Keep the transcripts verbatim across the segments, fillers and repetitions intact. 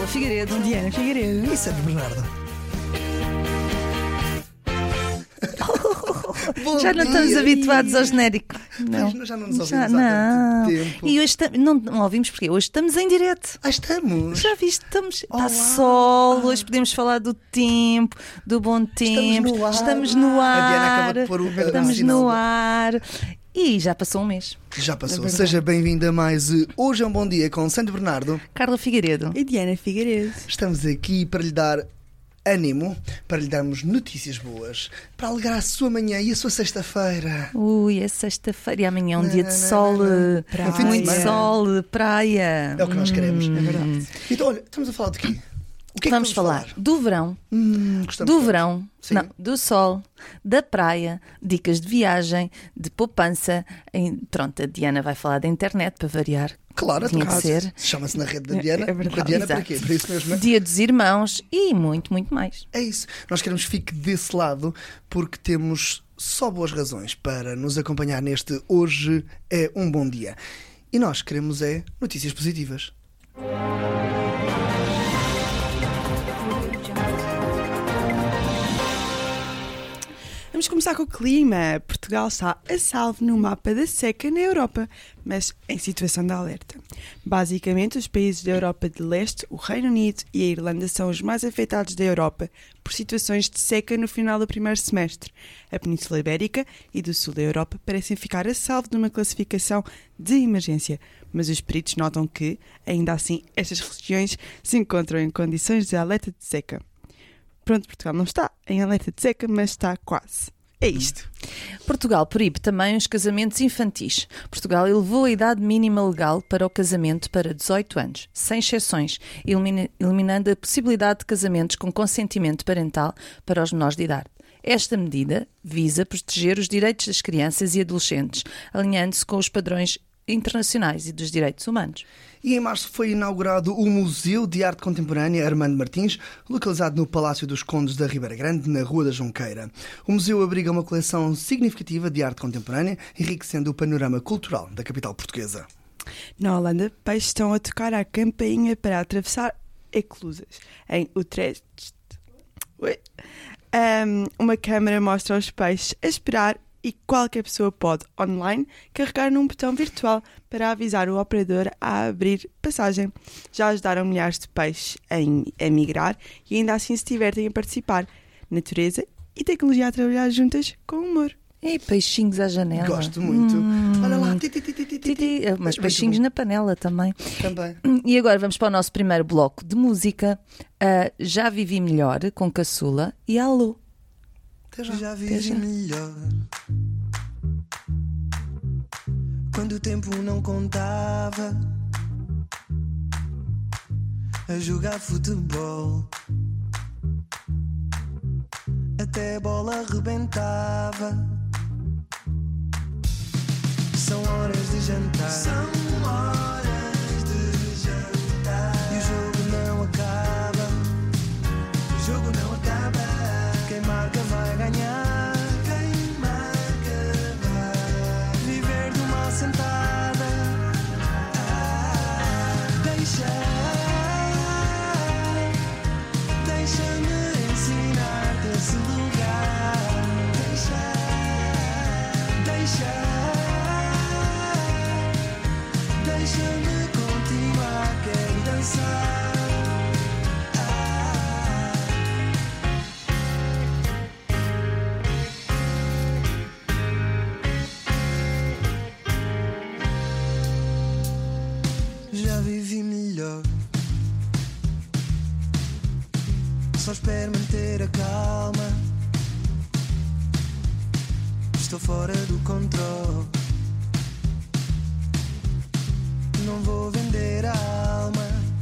Figueiredo, Diana Figueiredo e Sandro Bernardo. Já não estamos dia. habituados ao genérico. Não, Mas já não nos ouvimos Já há não. tanto tempo. E hoje tam- não, não ouvimos porque hoje estamos em direto. Ah, estamos. Já viste? Estamos. Olá. Está sol, hoje podemos falar do tempo, do bom tempo. no ar. Estamos no ar. A Diana acaba de pôr o- Estamos o sinal no de- ar. E já passou um mês. Já passou. É verdade. Seja bem-vinda a mais uh, Hoje é um Bom Dia com Sandro Bernardo. Carla Figueiredo. e Diana Figueiredo. Estamos aqui para lhe dar ânimo, para lhe darmos notícias boas, para alegrar a sua manhã e a sua sexta-feira. Ui, é sexta-feira e amanhã é um Não, dia de não, sol. não, não. Praia. Fim de Muito semana. sol, praia. É o que nós queremos. Hum. É verdade. Então, olha, estamos a falar de quê? O que é que Vamos falar do verão. Hum, gostamos Do tanto. verão, Sim. não, do sol, da praia, dicas de viagem, de poupança. Em- pronto, a Diana vai falar da internet para variar. Claro, Tinha então, que ser. chama-se na rede da É- Diana. é verdade. Com a Diana para Exato. quê? Para isso mesmo. é? Dia dos Irmãos e muito, muito mais. É isso. Nós queremos que fique desse lado porque temos só boas razões para nos acompanhar neste Hoje é um Bom Dia. E nós queremos é notícias positivas. Vamos começar com o clima. Portugal está a salvo no mapa da seca na Europa, mas em situação de alerta. Basicamente, os países da Europa de Leste, o Reino Unido e a Irlanda são os mais afetados da Europa por situações de seca no final do primeiro semestre. A Península Ibérica e do sul da Europa parecem ficar a salvo de uma classificação de emergência, mas os peritos notam que, ainda assim, estas regiões se encontram em condições de alerta de seca. Pronto, Portugal não está em alerta de seca, mas está quase. É isto. Portugal proíbe também os casamentos infantis. Portugal elevou a idade mínima legal para o casamento para dezoito anos, sem exceções, elimina- eliminando a possibilidade de casamentos com consentimento parental para os menores de idade. Esta medida visa proteger os direitos das crianças e adolescentes, alinhando-se com os padrões internacionais e dos direitos humanos. E em março foi inaugurado o Museu de Arte Contemporânea Armando Martins, localizado no Palácio dos Condes da Ribeira Grande, na Rua da Junqueira. O museu abriga uma coleção significativa de arte contemporânea, enriquecendo o panorama cultural da capital portuguesa. Na Holanda, peixes estão a tocar a campainha para atravessar eclusas. Em Utrecht, Ui. Um, uma câmara mostra os peixes a esperar e qualquer pessoa pode, online, carregar num botão virtual para avisar o operador a abrir passagem. Já ajudaram milhares de peixes a, em- a migrar e ainda assim se divertem a participar. Natureza e tecnologia a trabalhar juntas com humor. E peixinhos à janela. Gosto muito. Hum. Olha lá, ti, ti, ti, ti, ti, ti. Titi, mas Muito peixinhos bom. na panela também. Também. E agora vamos para o nosso primeiro bloco de música. Ah, Já Vivi Melhor, com Caçula e Alô. Até já. Já Até vivi já. melhor quando o tempo não contava, a jogar futebol, até a bola rebentava. São horas de jantar, são horas de jantar, e o jogo não acaba, o jogo não acaba. Quem marca vai ganhar, quem marca vai viver de uma sentada. Ah, deixa, deixa-me ensinar-te esse lugar. Deixa, deixa, deixa-me continuar, quero dançar. Já vivi melhor, só espero manter a calma. Estou fora do controle, não vou vender a alma.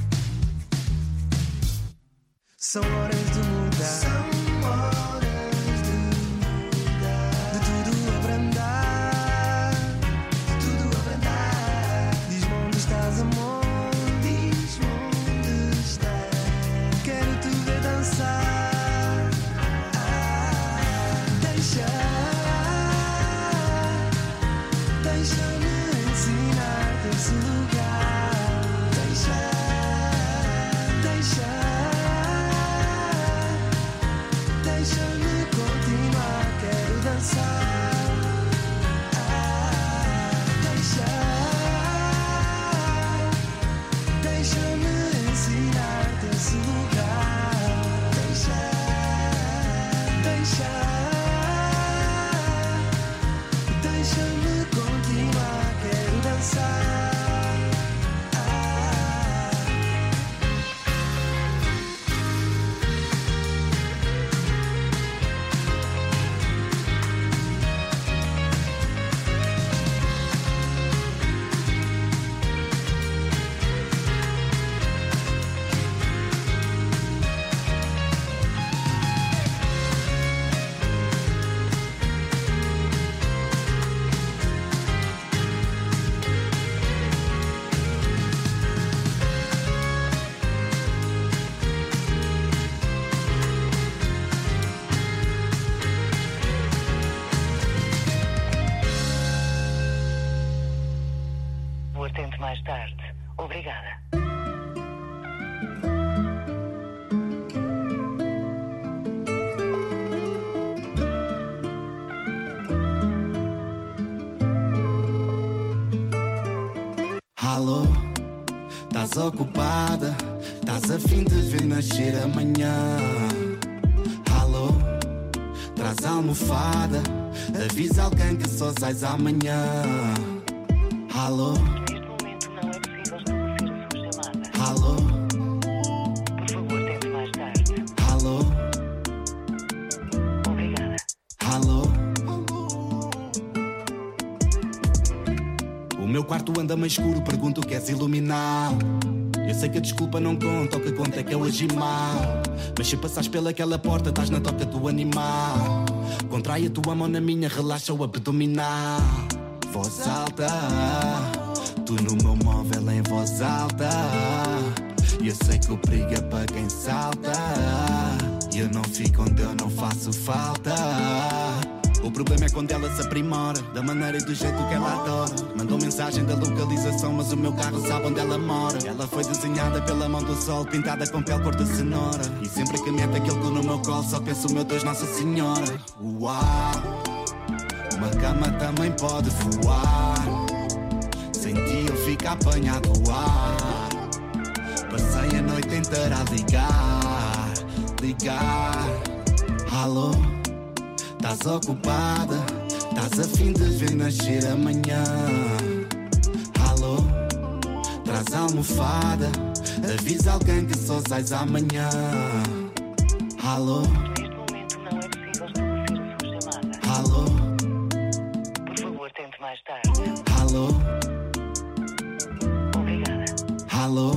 São horas de mudar, são horas de mudar, de tudo abrandar, de tudo abrandar. Diz-me onde estás, amor, diz-me onde estás. Quero te ver dançar. Ah, deixa, deixa-me ensinar-te esse lugar. Deixa, deixa, ocupada, estás a fim de ver nascer amanhã. Alô, traz a almofada, avisa alguém que só sais amanhã. Alô, Neste momento não é possível estabelecer a sua chamada. alô, Por favor, tente mais tarde. alô, Obrigada. alô. O meu quarto anda meio escuro, pergunto o que és iluminar. Eu sei que a desculpa não conta, o que conta é que eu agi mal. Mas se passares pelaquela porta, estás na toca do animal. Contrai a tua mão na minha, relaxa o abdominal. Voz alta, tu no meu móvel em voz alta. Eu sei que o perigo é para quem salta. E eu não fico onde eu não faço falta. O problema é quando ela se aprimora, da maneira e do jeito que ela adora. Mandou mensagem da localização, mas o meu carro sabe onde ela mora. Ela foi desenhada pela mão do sol, pintada com pele cor de cenoura. E sempre que mete aquele cu no meu colo, só penso, meu Deus, Nossa Senhora. Uau, uma cama também pode voar. Sem ti eu fico apanhado ar. Passei a noite inteira a ligar, ligar. Alô, estás ocupada, estás a fim de ver nascer amanhã. Alô, traz a almofada, avisa alguém que só sais amanhã. Alô, Neste momento não é possível estabelecer a sua chamada. alô, Por favor, tente mais tarde. alô, Obrigada. alô.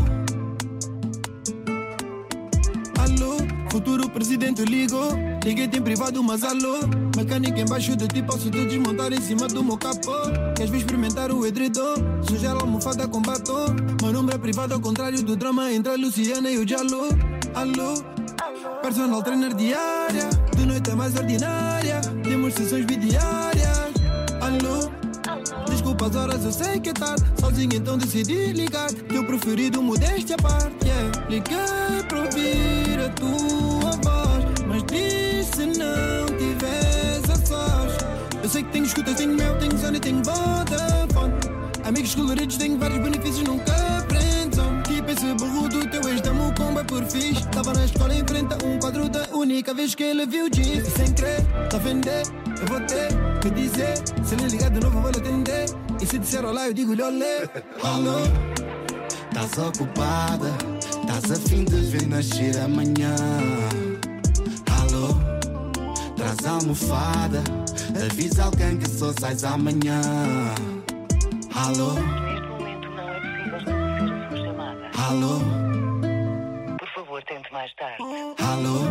Alô, futuro presidente ligou. Liguei-te em privado, mas alô. Mecânica embaixo de ti, posso te desmontar em cima do meu capô. Queres vir experimentar o edredom? Sujar a almofada com batom. Meu número é privado ao contrário do drama entre a Luciana e o Jalô. Alô, personal trainer diária. De noite é mais ordinária. Temos sessões bidiárias. Alô, desculpa as horas, eu sei que é tarde. Sozinho então decidi ligar. Teu preferido, modéstia à parte, yeah. Liguei para ouvir a tua voz, mas disse se não tivesse a sós. Eu sei que tenho escutas, tenho mel, tenho zona e tenho Vodafone. Amigos coloridos, tenho vários benefícios, nunca friendzone. Tipo esse burro do teu ex, dá-me o combo é por fixe. Tava na escola em frente a um quadro da única vez que ele viu jeans. E sem crer, tá a vender, eu vou ter que dizer. Se ele ligar de novo eu vou lhe atender. E se disser olá eu digo-lhe olé. Alô, estás ocupada, estás a fim de ver nascer amanhã. Alô, traz a almofada, avisa alguém que só sais amanhã. Alô, Neste momento não é possível estabelecer a sua chamada. alô, Por favor, tente mais tarde. alô,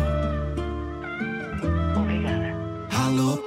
Obrigada. alô.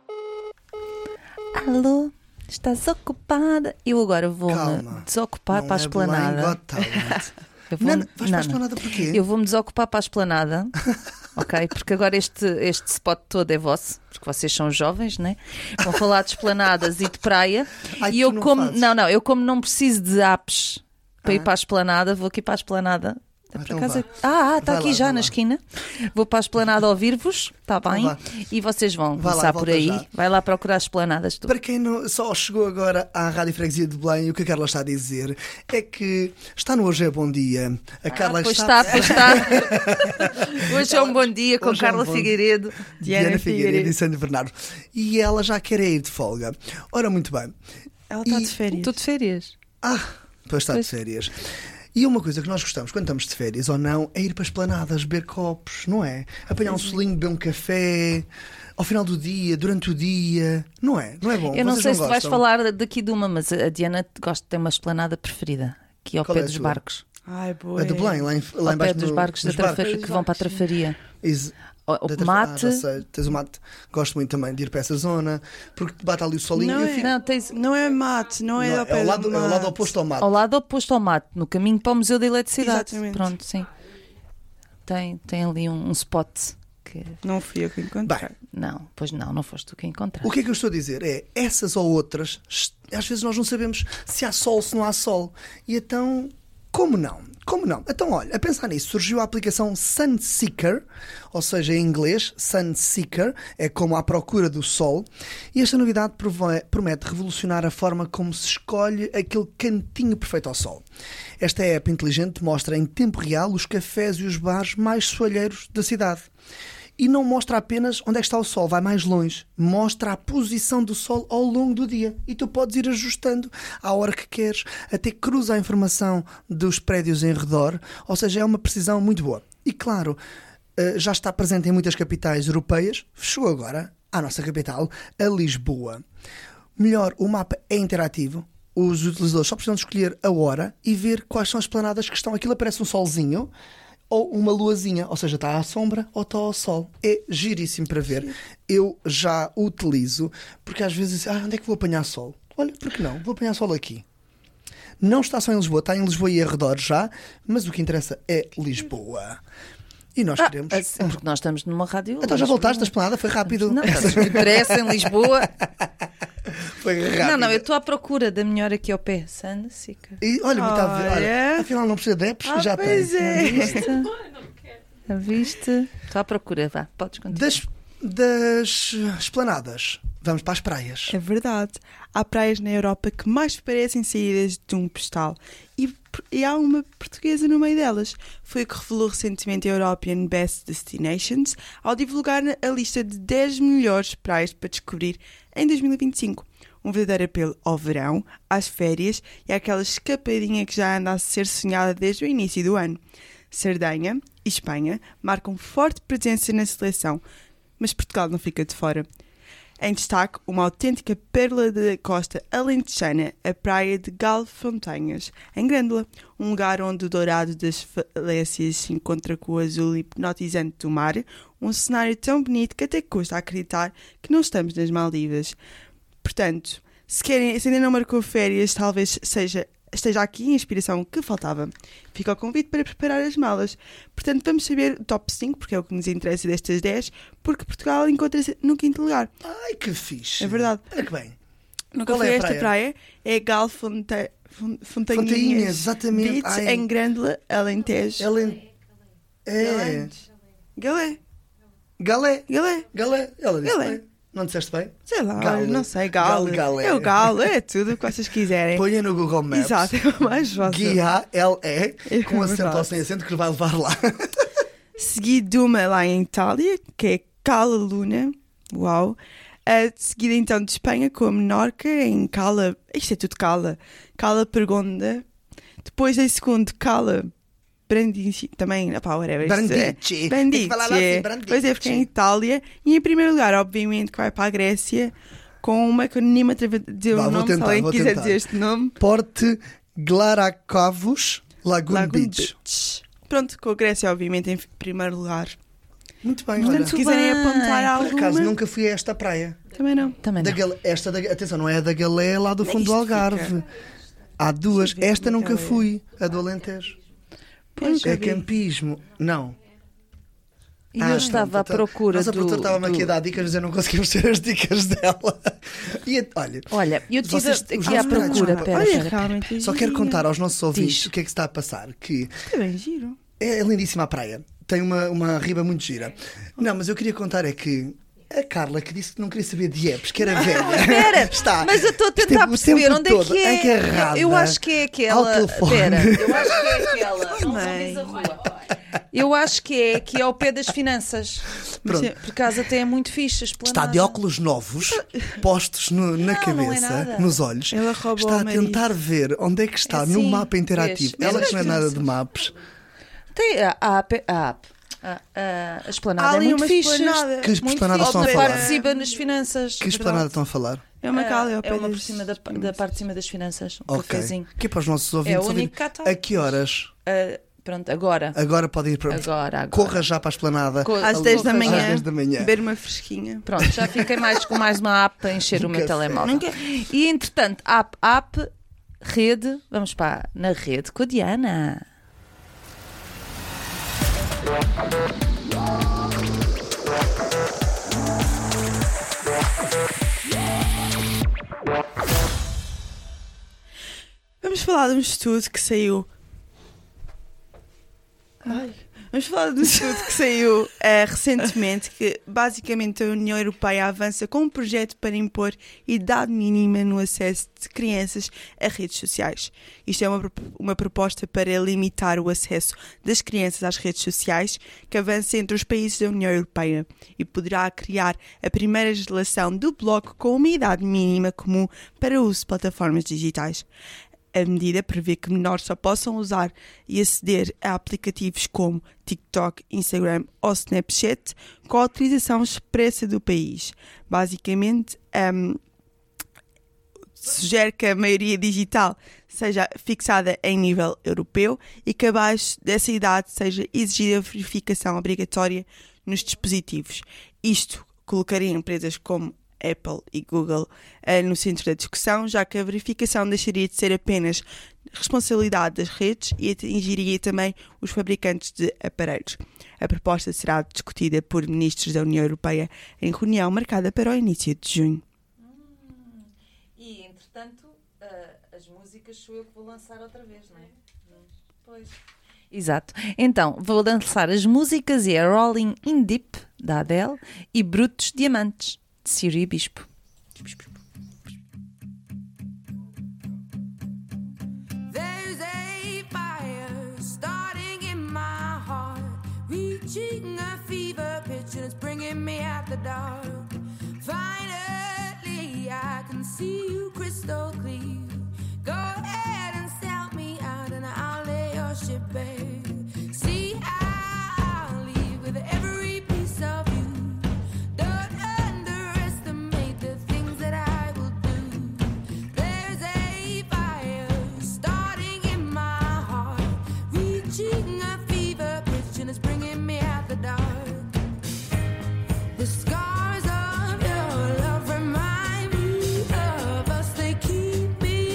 Alô, estás ocupada? Eu agora vou-me Calma. desocupar Não para a é esplanada. Belém Got Talent. Eu vou- Não, vais para a não, não. esplanada porquê? Eu vou-me desocupar para a esplanada, ok? Porque agora este, este spot todo é vosso, porque vocês são jovens, né? Vão falar de esplanadas e de praia. Ai, e tu eu não como, fazes. não, não, eu como não preciso de apps para ir Ah. para a esplanada, vou aqui para a esplanada. Ah, Por então acaso- vá. Ah, ah, está Vai aqui lá, já vai na lá. esquina. Vou para a esplanada ouvir-vos, está bem? vá. E vocês vão Vá lá, começar por volta aí. já. Vai lá procurar as esplanadas. Tu. Para quem não, só chegou agora à Rádio Freguesia de Belém, o que a Carla está a dizer é que está no Hoje é Bom Dia. A Carla Ah, pois está... está, pois está. Hoje é um bom dia com Hoje é um Carla bom- Figueiredo. Diana, Diana Figueiredo Figueiredo. e Sandro Bernardo. E ela já quer ir de folga. Ora, muito bem. Ela está E- de férias. Estou de férias. Ah, pois está Pois. de férias. E uma coisa que nós gostamos quando estamos de férias ou não é ir para esplanadas, beber copos, não é? Apanhar um solinho, beber um café ao final do dia, durante o dia, não é? Não é bom? Eu não Vocês sei se tu vais gostam? falar daqui de uma, mas a Diana gosta de ter uma esplanada preferida, que é ao Qual pé é a dos tua? barcos. Ai, boa. A de Belém, lá, em, lá Ao pé embaixo dos no- barcos, nos da trafa- barcos. que vão para a trafaria. Is- O, da o trafa- mate. Ah, já sei, tens o mate. Gosto muito também de ir para essa zona, porque bate ali o solinho Não e eu é- fico- Não, tens Não é mate, não é Não, ao pé é, o do lado, é o lado mate. oposto ao mate. ao lado oposto ao mate, no caminho para o Museu da Eletricidade. Exatamente. Pronto, sim. Tem, tem ali um, um spot que. Não fui eu que encontrei. Bem, Não, pois não, não foste tu que encontraste. o que é que eu estou a dizer? É, essas ou outras, às vezes nós não sabemos se há sol, se não há sol. E então, como não? Como não? Então, olha, a pensar nisso, surgiu a aplicação Sunseeker, ou seja, em inglês, Sunseeker, é como à procura do sol, e esta novidade prove- promete revolucionar a forma como se escolhe aquele cantinho perfeito ao sol. Esta app inteligente mostra em tempo real os cafés e os bares mais soalheiros da cidade. E não mostra apenas onde é que está o sol, vai mais longe. Mostra a posição do sol ao longo do dia. E tu podes ir ajustando à hora que queres, até cruza a informação dos prédios em redor. Ou seja, é uma precisão muito boa. E claro, já está presente em muitas capitais europeias. Chegou agora à nossa capital, a Lisboa. Melhor, o mapa é interativo. Os utilizadores só precisam de escolher a hora e ver quais são as planadas que estão. Aquilo aparece um solzinho ou uma luazinha, ou seja, está à sombra ou está ao sol. É giríssimo para ver. Eu já o utilizo, porque às vezes, ah, onde é que vou apanhar sol? Olha, por que não? Vou apanhar sol aqui. Não está só em Lisboa, está em Lisboa e arredor já, mas o que interessa é Lisboa. E nós Ah, queremos... assim, porque nós estamos numa rádio. Então já voltaste da esplanada? Foi rápido. Não, estás muito depressa em Lisboa. Foi rápido. Não, não, eu estou à procura da melhor aqui ao pé. Sunseeker. E olha, muito a ver. Olha, Olha. afinal não precisa de apps, Ah, já tem. pois é. Viste? Já viste? Estou à procura, vá, podes continuar. Das, das esplanadas, vamos para as praias. É verdade. Há praias na Europa que mais parecem saídas de um postal. E, e há uma portuguesa no meio delas. Foi o que revelou recentemente a European Best Destinations ao divulgar a lista de dez melhores praias para descobrir em dois mil e vinte e cinco. Um verdadeiro apelo ao verão, às férias e àquela escapadinha que já anda a ser sonhada desde o início do ano. Sardenha e Espanha marcam forte presença na seleção, mas Portugal não fica de fora. Em destaque, uma autêntica pérola da costa alentejana, a praia de Galfontanhas, em Grândola, um lugar onde o dourado das falésias se encontra com o azul hipnotizante do mar, um cenário tão bonito que até custa acreditar que não estamos nas Maldivas. Portanto, se, querem, se ainda não marcou férias, talvez seja, esteja aqui a inspiração que faltava. Fica o convite para preparar as malas. Portanto, vamos saber o top cinco, porque é o que nos interessa destas dez, porque Portugal encontra-se no quinto lugar. Ai, que fixe. É verdade. Olha que bem. Nunca Qual fui é a a esta praia? praia. É Galfonta... Fon- Fontanhinhas, Fontainhas, exatamente. Beach, Ai. em Grândola, Alentejo. Ela é. Galé. Galé. Galé. Galé. Ela disse Galé. bem. Não disseste bem? Sei lá, Galo. não sei, galo. Galo, galé. É o galo, é tudo o que vocês quiserem. Ponha no Google Maps. Exato, é o mais fácil. G-A-L-E, É com acento verdade. ou sem acento, que vai levar lá. Seguido de uma lá em Itália, que é Cala Luna. Uau. Uh, seguida então de Espanha, com a Menorca, em Cala... Isto é tudo Cala. Cala Pergonda. Depois, em segundo, Cala Brandicci. Também, opá, whatever. isto é- Brandicci. Tem Brandicci. que falar lá assim, é. Brandicci. Depois é porque é em Itália. E em primeiro lugar, obviamente, que vai para a Grécia, com uma que eu nem me atrevo a dizer Vá, o vou nome, tentar, se alguém vou quiser tentar. dizer este nome. Porte Glaracavos, Lagoon, Lagoon Beach. Beach. Pronto, com a Grécia, obviamente, em primeiro lugar. Muito bem, Portanto, olha. se quiserem bem. apontar Por alguma... acaso nunca fui a esta praia. Também não. Também Da não. Galé- esta da, atenção, não é a da Galé, é lá do fundo do isto fica? Algarve. Há duas. Deixa eu ver Esta como é nunca que ela é. fui, a do Alentejo. Pois, É já vi. campismo. Não. E Ah, eu estava à então, procura Nossa do... produtora estava-me aqui a do- dar dicas, mas eu não conseguimos ter as dicas dela. E, olha, Olha, eu estive Vocês- aqui os à nossos procura. desculpa. Pera, Olha, pera, pera. realmente é só quero girinha. contar aos nossos ouvintes Diz. o que é que se está a passar. Que É bem giro. é lindíssima a praia. Tem uma, uma riba muito gira. Não, mas eu queria contar é que a Carla, que disse que não queria saber de apps, que era velha. Espera, está. mas eu estou a esteve tentar o perceber tempo onde é todo que é. agarrada Eu acho que é aquela. ao telefone. Espera, eu acho que é aquela. Não Mãe. diz a rua. Eu acho que é aqui ao pé das finanças. Pronto. Por acaso até é muito fixe. a Está esplanada. de óculos novos, postos no- na Não, não é cabeça, nada. nos olhos. Ela roubou Está o a marido. tentar ver onde é que está É no assim, mapa interativo. vês, Ela vês que não é as nada de finanças. mapas. Tem a, a, app- a, app. a, a, a esplanada Há é ali muito uma fixe. esplanada. Que Muito esplanada fixe. estão a Na falar? parte de cima nas finanças. Que esplanada estão a falar? É uma cala, é ao pé uma por das- cima da, da parte de cima das finanças. Um Ok. cafezinho. Que é para os nossos ouvintes É o ouvirem. único que cá está. A que horas? Ah, pronto, agora. Agora pode ir para. Agora, agora. Corra já para a esplanada. Co- Às Ali- dez da Às manhã, Às dez da manhã. beber uma fresquinha. Pronto, já fiquei mais com mais uma app para encher Um o meu café. telemóvel. E entretanto, app, app, rede, vamos para na rede com a Diana. Vamos falar de um estudo que saiu Ai, vamos falar do estudo que saiu uh, recentemente, que basicamente a União Europeia avança com um projeto para impor idade mínima no acesso de crianças a redes sociais. Isto é uma, uma proposta para limitar o acesso das crianças às redes sociais, que avança entre os países da União Europeia e poderá criar a primeira legislação do bloco com uma idade mínima comum para o uso de plataformas digitais. A medida prevê que menores só possam usar e aceder a aplicativos como TikTok, Instagram ou Snapchat com a autorização expressa do país. Basicamente, um, sugere que a maioria digital seja fixada em nível europeu e que abaixo dessa idade seja exigida a verificação obrigatória nos dispositivos. Isto colocaria empresas como Apple e Google uh, no centro da discussão, já que a verificação deixaria de ser apenas responsabilidade das redes e atingiria também os fabricantes de aparelhos. A proposta será discutida por ministros da União Europeia em reunião marcada para o início de junho. Hum, e, entretanto, uh, as músicas sou eu que vou lançar outra vez, não é? Hum. Pois. Exato. Então, vou lançar as músicas e a Rolling in Deep, da Adele, e Brutos Diamantes, de Siri Bispo. There's a fire starting in my heart, reaching a fever pitch and it's bringing me out the dark. Finally, I can see you crystal clear. Go ahead and sell me out and I'll lay your ship bare. See, I'll leave with every piece of you. Keep me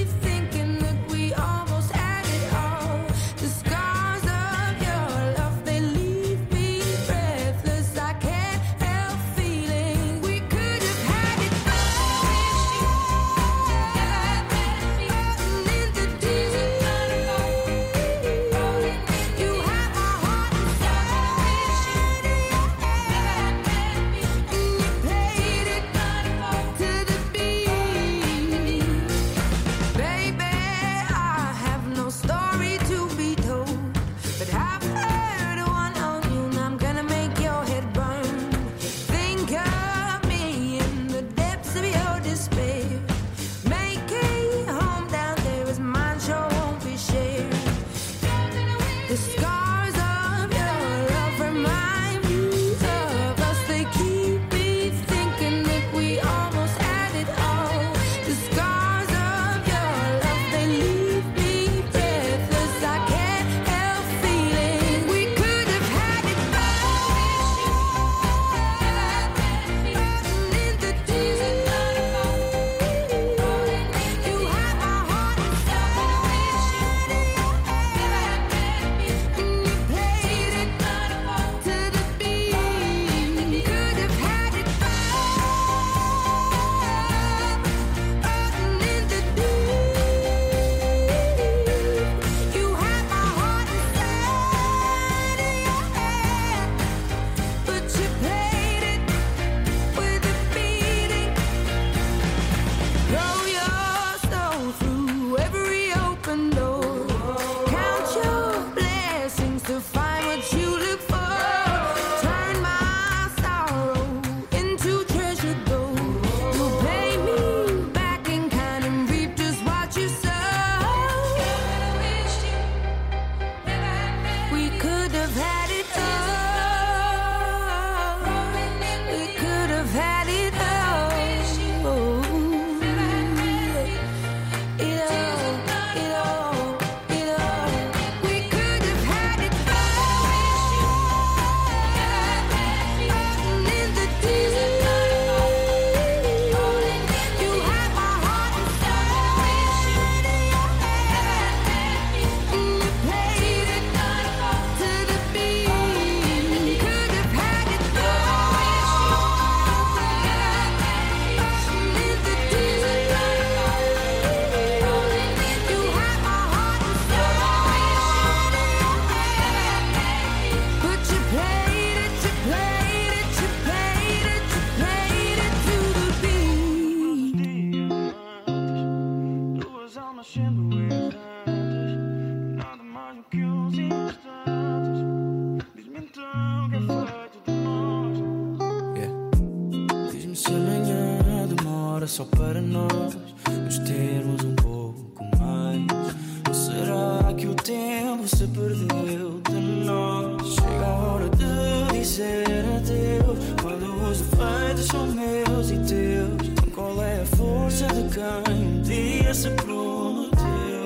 só para nós nos termos um pouco mais. Ou será que o tempo se perdeu de nós? Chega a hora de dizer adeus, quando os defeitos são meus e teus. Então qual é a força de quem um dia se prometeu?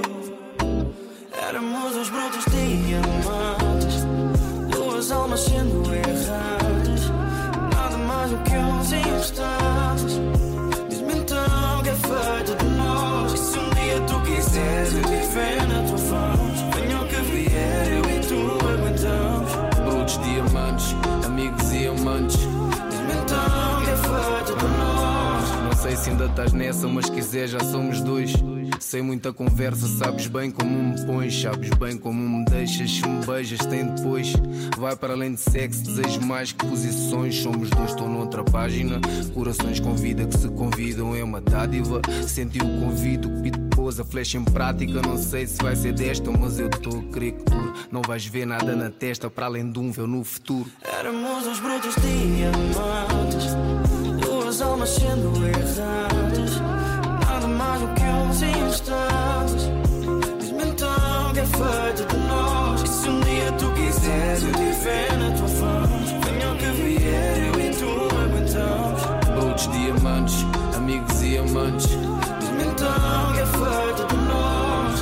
Éramos uns brutos diamantes, duas almas sendo erradas, nada mais do que uns instantes. Diz-me então o que é feito de nós. E se um dia tu quiseres eu te ver na tua voz, venha o que vier, eu e tu aguentamos. Brutos diamantes, amigos e amantes, diz-me então o que é feito de nós. Não sei se ainda estás nessa, mas quiser já somos dois. Sem muita conversa, sabes bem como me pões, sabes bem como me deixas. Se me beijas, tem depois. Vai para além de sexo, desejo mais que posições. Somos dois, estou noutra página. Corações com vida que se convidam é uma dádiva. Senti o convite, o que pôs a flecha em prática. Não sei se vai ser desta, mas eu estou a crer que tu não vais ver nada na testa para além de um véu no futuro. Éramos uns brutos diamantes, duas almas sendo erradas, nada mais do que uns instantes. Diz-me então o que é feito de nós. E se um dia tu quiseres eu te ver na tua voz, venha o que vier, eu e tu aguentamos. Brutos diamantes, amigos e amantes, diz-me então o que é feito de nós.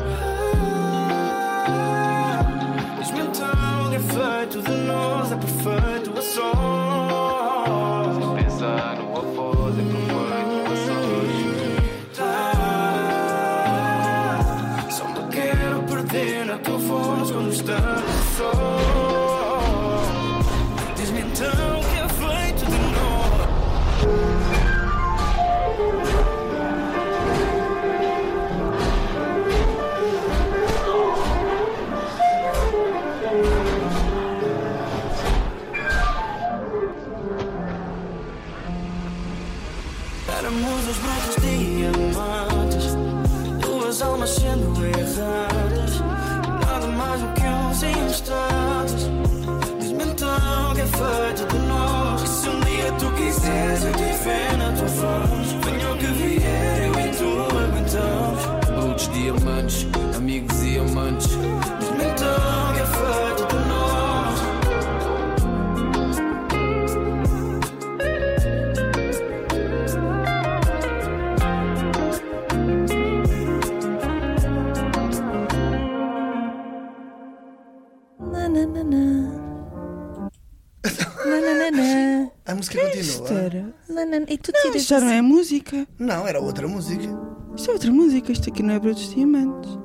Diz-me então o que é feito de nós. É perfeito a sós. Pensar no após é perfeito a sós. Na tua voz quando estamos só, diz-me então o que é feito de nós. Éramos os brutos diamantes, duas almas sendo erradas, nada mais do que uns instantes. Diz-me então o que é feito de nós. E se um dia tu quiseres eu te ver na tua voz, venha o que vier, eu e tu aguentamos. Brutos diamantes, amigos e amantes, diz-me então o que é feito de nós. A música continua. Não, não, e tu Não, tiras isto já não é música. Não, era outra música. Isto é outra música. Isto aqui não é Brutos Diamantes.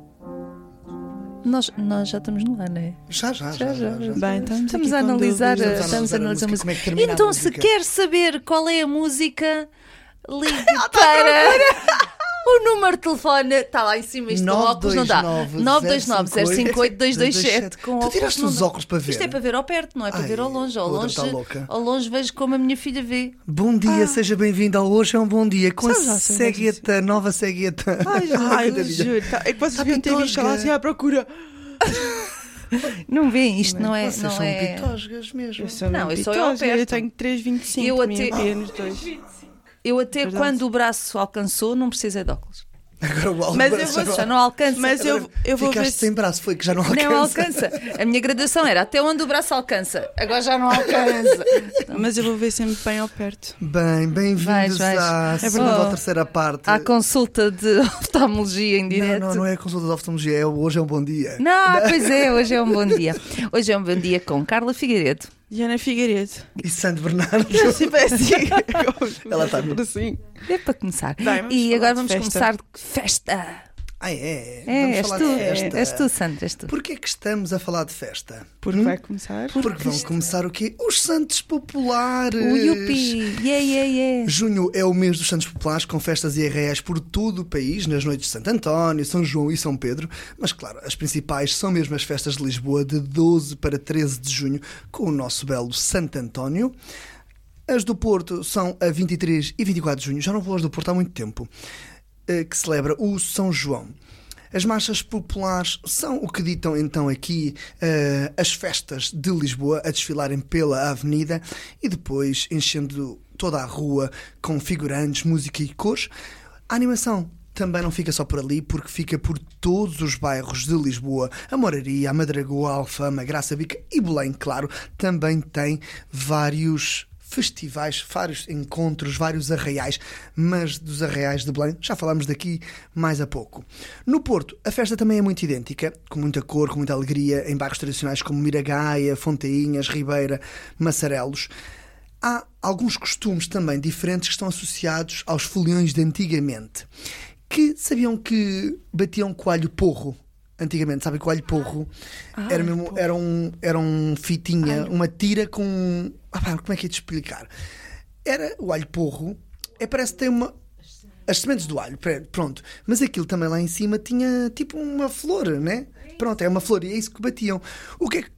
Nós, nós já estamos no ar, não é? Já, já, já. já, já. Bem, estamos, Estamos aqui a com analisar, dúvidas. estamos a analisar a música. Como é que termina a Então, se música? quer saber qual é a música, ligue para o número de telefone. Está lá em cima, isto com óculos não dá. nove dois nove, zero cinco oito, dois dois sete. Com Tu óculos tiraste não os dá. óculos para ver? Isto é para ver ao perto, não é para Ai, ver ao longe. Ao a outra longe, está louca. ao longe vejo como a minha filha vê. Bom dia, Ah. seja bem-vindo ao Hoje é um Bom Dia com a Sabe já, sabe cegueta, nova cegueta. Ai, ai, eu Coitadinha. juro. Tá, é que vocês Tá deviam ter visto pitosga. ela assim à procura. Não vêem, isto não é. Vocês Não são é... pitosgas mesmo. Eu sou Não, mesmo eu sou eu ao pitosa, eu perto. tenho três vírgula vinte e cinco. Eu a minha até- é nos dois. Eu até Verdade. quando o braço alcançou não precisei de óculos. Agora o Mas eu braço vou- agora- Já não alcança. Mas eu, eu vou ver Ficaste se... sem braço, foi que já não alcança. Não alcança. A minha graduação era até onde o braço alcança. Agora já não alcança. Mas eu vou ver sempre bem ao perto. Bem, bem-vindos Vais, vais. à É segunda verdade. ou terceira parte. Há consulta de oftalmologia em Não, direto. não, não é a consulta de oftalmologia, é o Hoje é um Bom Dia. Não, pois é, hoje é um bom dia. Hoje é um bom dia com Carla Figueiredo. Diana Figueiredo. E Santo Bernardo. Sempre é assim. Ela está por assim. É para começar. Bem, vamos e falar agora de vamos festa. começar de festa. Ah, é? É, Vamos és falar tu, de festa. és tu, Sandra, és tu. Porquê é que estamos a falar de festa? Porque vai começar. Porque vão começar o quê? Os Santos Populares. O Yupi, yeah, yeah, yeah. Junho é o mês dos Santos Populares, com festas e arraiais por todo o país, nas noites de Santo António, São João e São Pedro. Mas, claro, as principais são mesmo as festas de Lisboa, de doze para treze de junho, com o nosso belo Santo António. As do Porto são a vinte e três e vinte e quatro de junho. Já não vou às do Porto há muito tempo. Que celebra o São João. As marchas populares são o que ditam então aqui uh, as festas de Lisboa a desfilarem pela avenida e depois enchendo toda a rua com figurantes, música e cores. A animação também não fica só por ali, porque fica por todos os bairros de Lisboa. A Moraria, a Madragoa, a Alfama, a Graça Bica e Belém, claro, também tem vários festivais, vários encontros, vários arraiais, mas dos arraiais de Belém já falamos daqui mais a pouco. No Porto, a festa também é muito idêntica, com muita cor, com muita alegria, em bairros tradicionais como Miragaia, Fontainhas, Ribeira, Massarelos. Há alguns costumes também diferentes que estão associados aos foliões de antigamente. Que sabiam que batiam coalho porro antigamente? Sabem, coalho porro Ah, era, mesmo, porro. era, um, era um fitinha, Ai. uma tira com... Ah, pá, como é que é de explicar? Era o alho porro, é, parece que tem uma... As sementes do alho, pronto. Mas aquilo também lá em cima tinha tipo uma flor, né? Pronto, é uma flor e é isso que batiam. O que é que,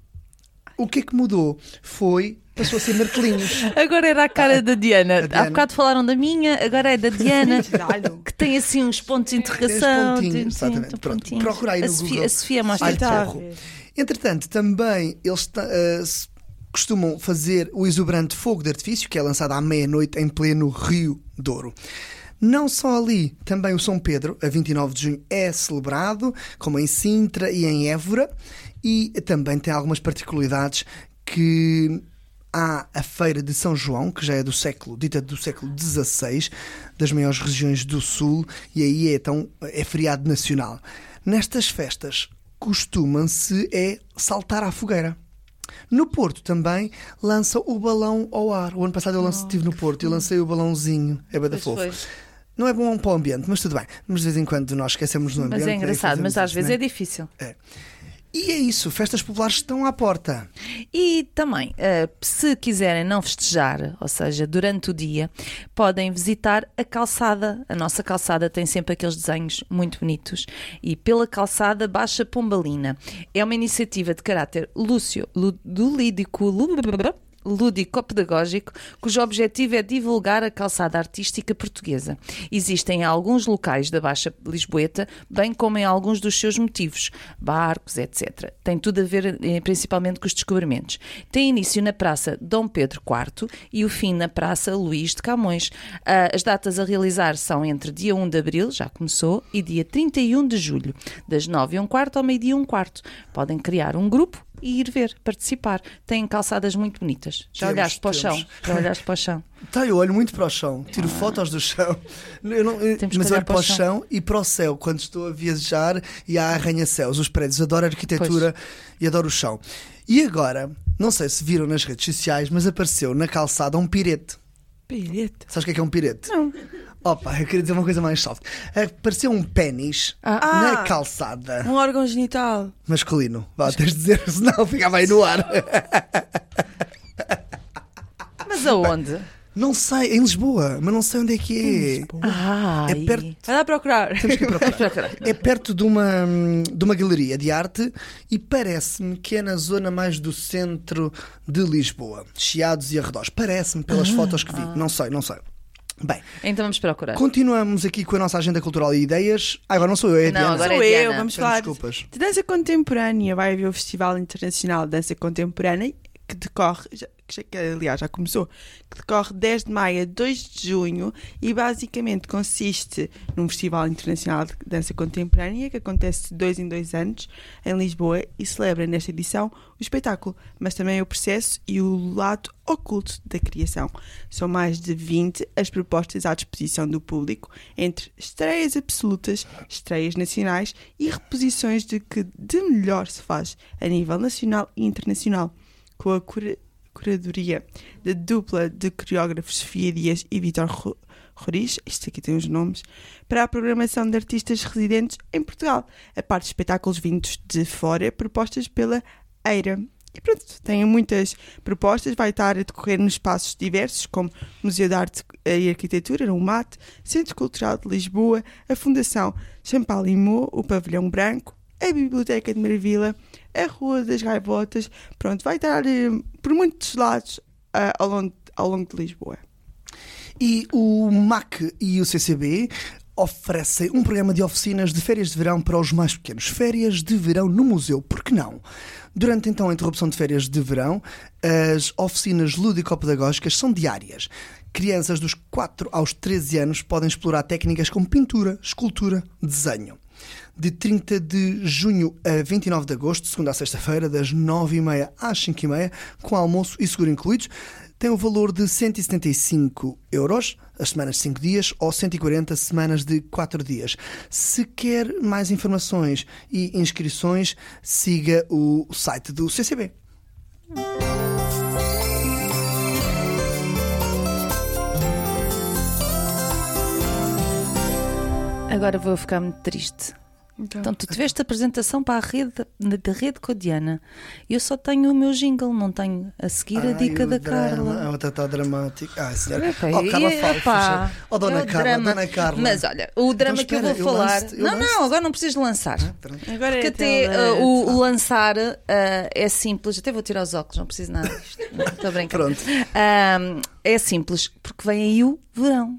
o que, é que mudou? Foi... Passou a ser martelinhos. Agora era a cara da Diana. a Diana. Há bocado falaram da minha, agora é da Diana. Alho. Que tem assim uns pontos de Tem interrogação. uns pontinhos, tem- tem- exatamente. tem Pronto, pontinhos. procura aí a no Sofia, Google. A Sofia mostra. Alho Está a porro. ver. Entretanto, também eles ta- uh, se- costumam fazer o exuberante fogo de artifício, que é lançado à meia-noite em pleno Rio Douro. Não só ali, também o São Pedro, a vinte e nove de junho, é celebrado, como em Sintra e em Évora, e também tem algumas particularidades que... Há a Feira de São João, que já é do século, dita do século dezasseis, das maiores regiões do Sul, e aí é, então, é feriado nacional. Nestas festas costuma-se é saltar à fogueira. No Porto também lança o balão ao ar. O ano passado eu lance, estive no Porto e lancei o balãozinho. É bada Pois fofo. foi. Não é bom para o ambiente, mas tudo bem. Mas de vez em quando nós esquecemos no ambiente. Mas é e engraçado, fazemos mas às isso, vezes não é difícil. é? E é isso, festas populares estão à porta. E também, eh, se quiserem não festejar, ou seja, durante o dia, podem visitar a calçada. A nossa calçada tem sempre aqueles desenhos muito bonitos. E pela calçada Baixa Pombalina. É uma iniciativa de caráter lúcio, lú- lúdico, lú- lúdico-pedagógico, cujo objetivo é divulgar a calçada artística portuguesa. Existem alguns locais da Baixa Lisboeta, bem como em alguns dos seus motivos, barcos, etcétera. Tem tudo a ver eh, principalmente com os descobrimentos. Tem início na Praça Dom Pedro quarto e o fim na Praça Luís de Camões. Ah, as datas a realizar são entre dia um de abril, já começou, e dia trinta e um de julho, das nove e um quarto ao meio-dia e um quarto. Podem criar um grupo e ir ver, participar. Têm calçadas muito bonitas. Já Temos, olhaste para o chão? temos. Já olhaste para o chão? Tá, eu olho muito para o chão, tiro fotos do chão, eu não, eu- Temos que mas olhar olho para para o o chão. chão e para o céu quando estou a viajar e há arranha-céus, os prédios. Adoro a arquitetura e adoro o chão. E agora, não sei se viram nas redes sociais, mas apareceu na calçada um pirete. Pirete. Sabes o que é que é um pirete? Não. Opa, eu queria dizer uma coisa mais soft. Apareceu um pênis Ah. na calçada Um órgão genital. masculino. Vá, tens de dizer, senão ficava aí no ar. Mas aonde? Não sei, em Lisboa, mas não sei onde é que é. Ah, É perto. Vai lá procurar. Temos que ir procurar. É perto de uma, de uma galeria de arte e parece-me que é na zona mais do centro de Lisboa, Chiados e arredores. Parece-me pelas fotos que vi. Não sei, não sei. Bem, Então vamos procurar. continuamos aqui com a nossa agenda cultural e ideias. Ah, agora não sou eu, é a Não, Diana. agora Sou é eu, Diana. vamos Peço falar desculpas. de dança contemporânea. Vai haver o Festival Internacional de Dança Contemporânea que decorre, já, que, que, aliás já começou, que decorre dez de maio a dois de junho e basicamente consiste num Festival Internacional de Dança Contemporânea que acontece de dois em dois anos em Lisboa e celebra nesta edição o espetáculo, mas também o processo e o lado oculto da criação. São mais de vinte as propostas à disposição do público, entre estreias absolutas, estreias nacionais e reposições de que de melhor se faz a nível nacional e internacional, com a cura- curadoria da dupla de coreógrafos Sofia Dias e Vítor Ro- Roriz, isto aqui tem os nomes, para a programação de artistas residentes em Portugal, a parte de espetáculos vindos de fora, propostas pela Eira. E pronto, tem muitas propostas, vai estar a decorrer nos espaços diversos, como Museu de Arte e Arquitetura, no M A T, Centro Cultural de Lisboa, a Fundação Champalimau, o Pavilhão Branco, a Biblioteca de Marvila, a Rua das Gaivotas. Pronto, vai estar eh, por muitos lados eh, ao, longo, ao longo de Lisboa. E o M A C e o C C B oferecem um programa de oficinas de férias de verão para os mais pequenos. Férias de verão no museu, por que não? Durante então a interrupção de férias de verão, as oficinas lúdico-pedagógicas são diárias. Crianças dos quatro aos treze anos podem explorar técnicas como pintura, escultura, desenho. De trinta de junho a vinte e nove de agosto, segunda a sexta-feira, das nove e meia às cinco e meia, com almoço e seguro incluídos, tem o valor de cento e setenta e cinco euros, as semanas de cinco dias, ou cento e quarenta semanas de quatro dias. Se quer mais informações e inscrições, siga o site do C C B. Agora vou ficar muito triste. Então, Então, tu tiveste a apresentação para a rede da rede codiana. Eu só tenho o meu jingle, não tenho a seguir a Ai, dica o da drama, Carla. É outra tal dramática. Ah, senhora. Epá, Oh, Carla, e- fala, epá, puxa. Oh, dona é o Carla, drama. dona Carla. Mas olha, o drama Então, que eu espera, vou eu falar. lance-te, eu não, não, lance-te. agora não precisas lançar. Pronto. agora Porque é até aquela- uh, o, o lançar uh, é simples. Até vou tirar os óculos, não preciso nada disto. Não, estou a brincar. Pronto. Um, é simples, porque vem aí o verão.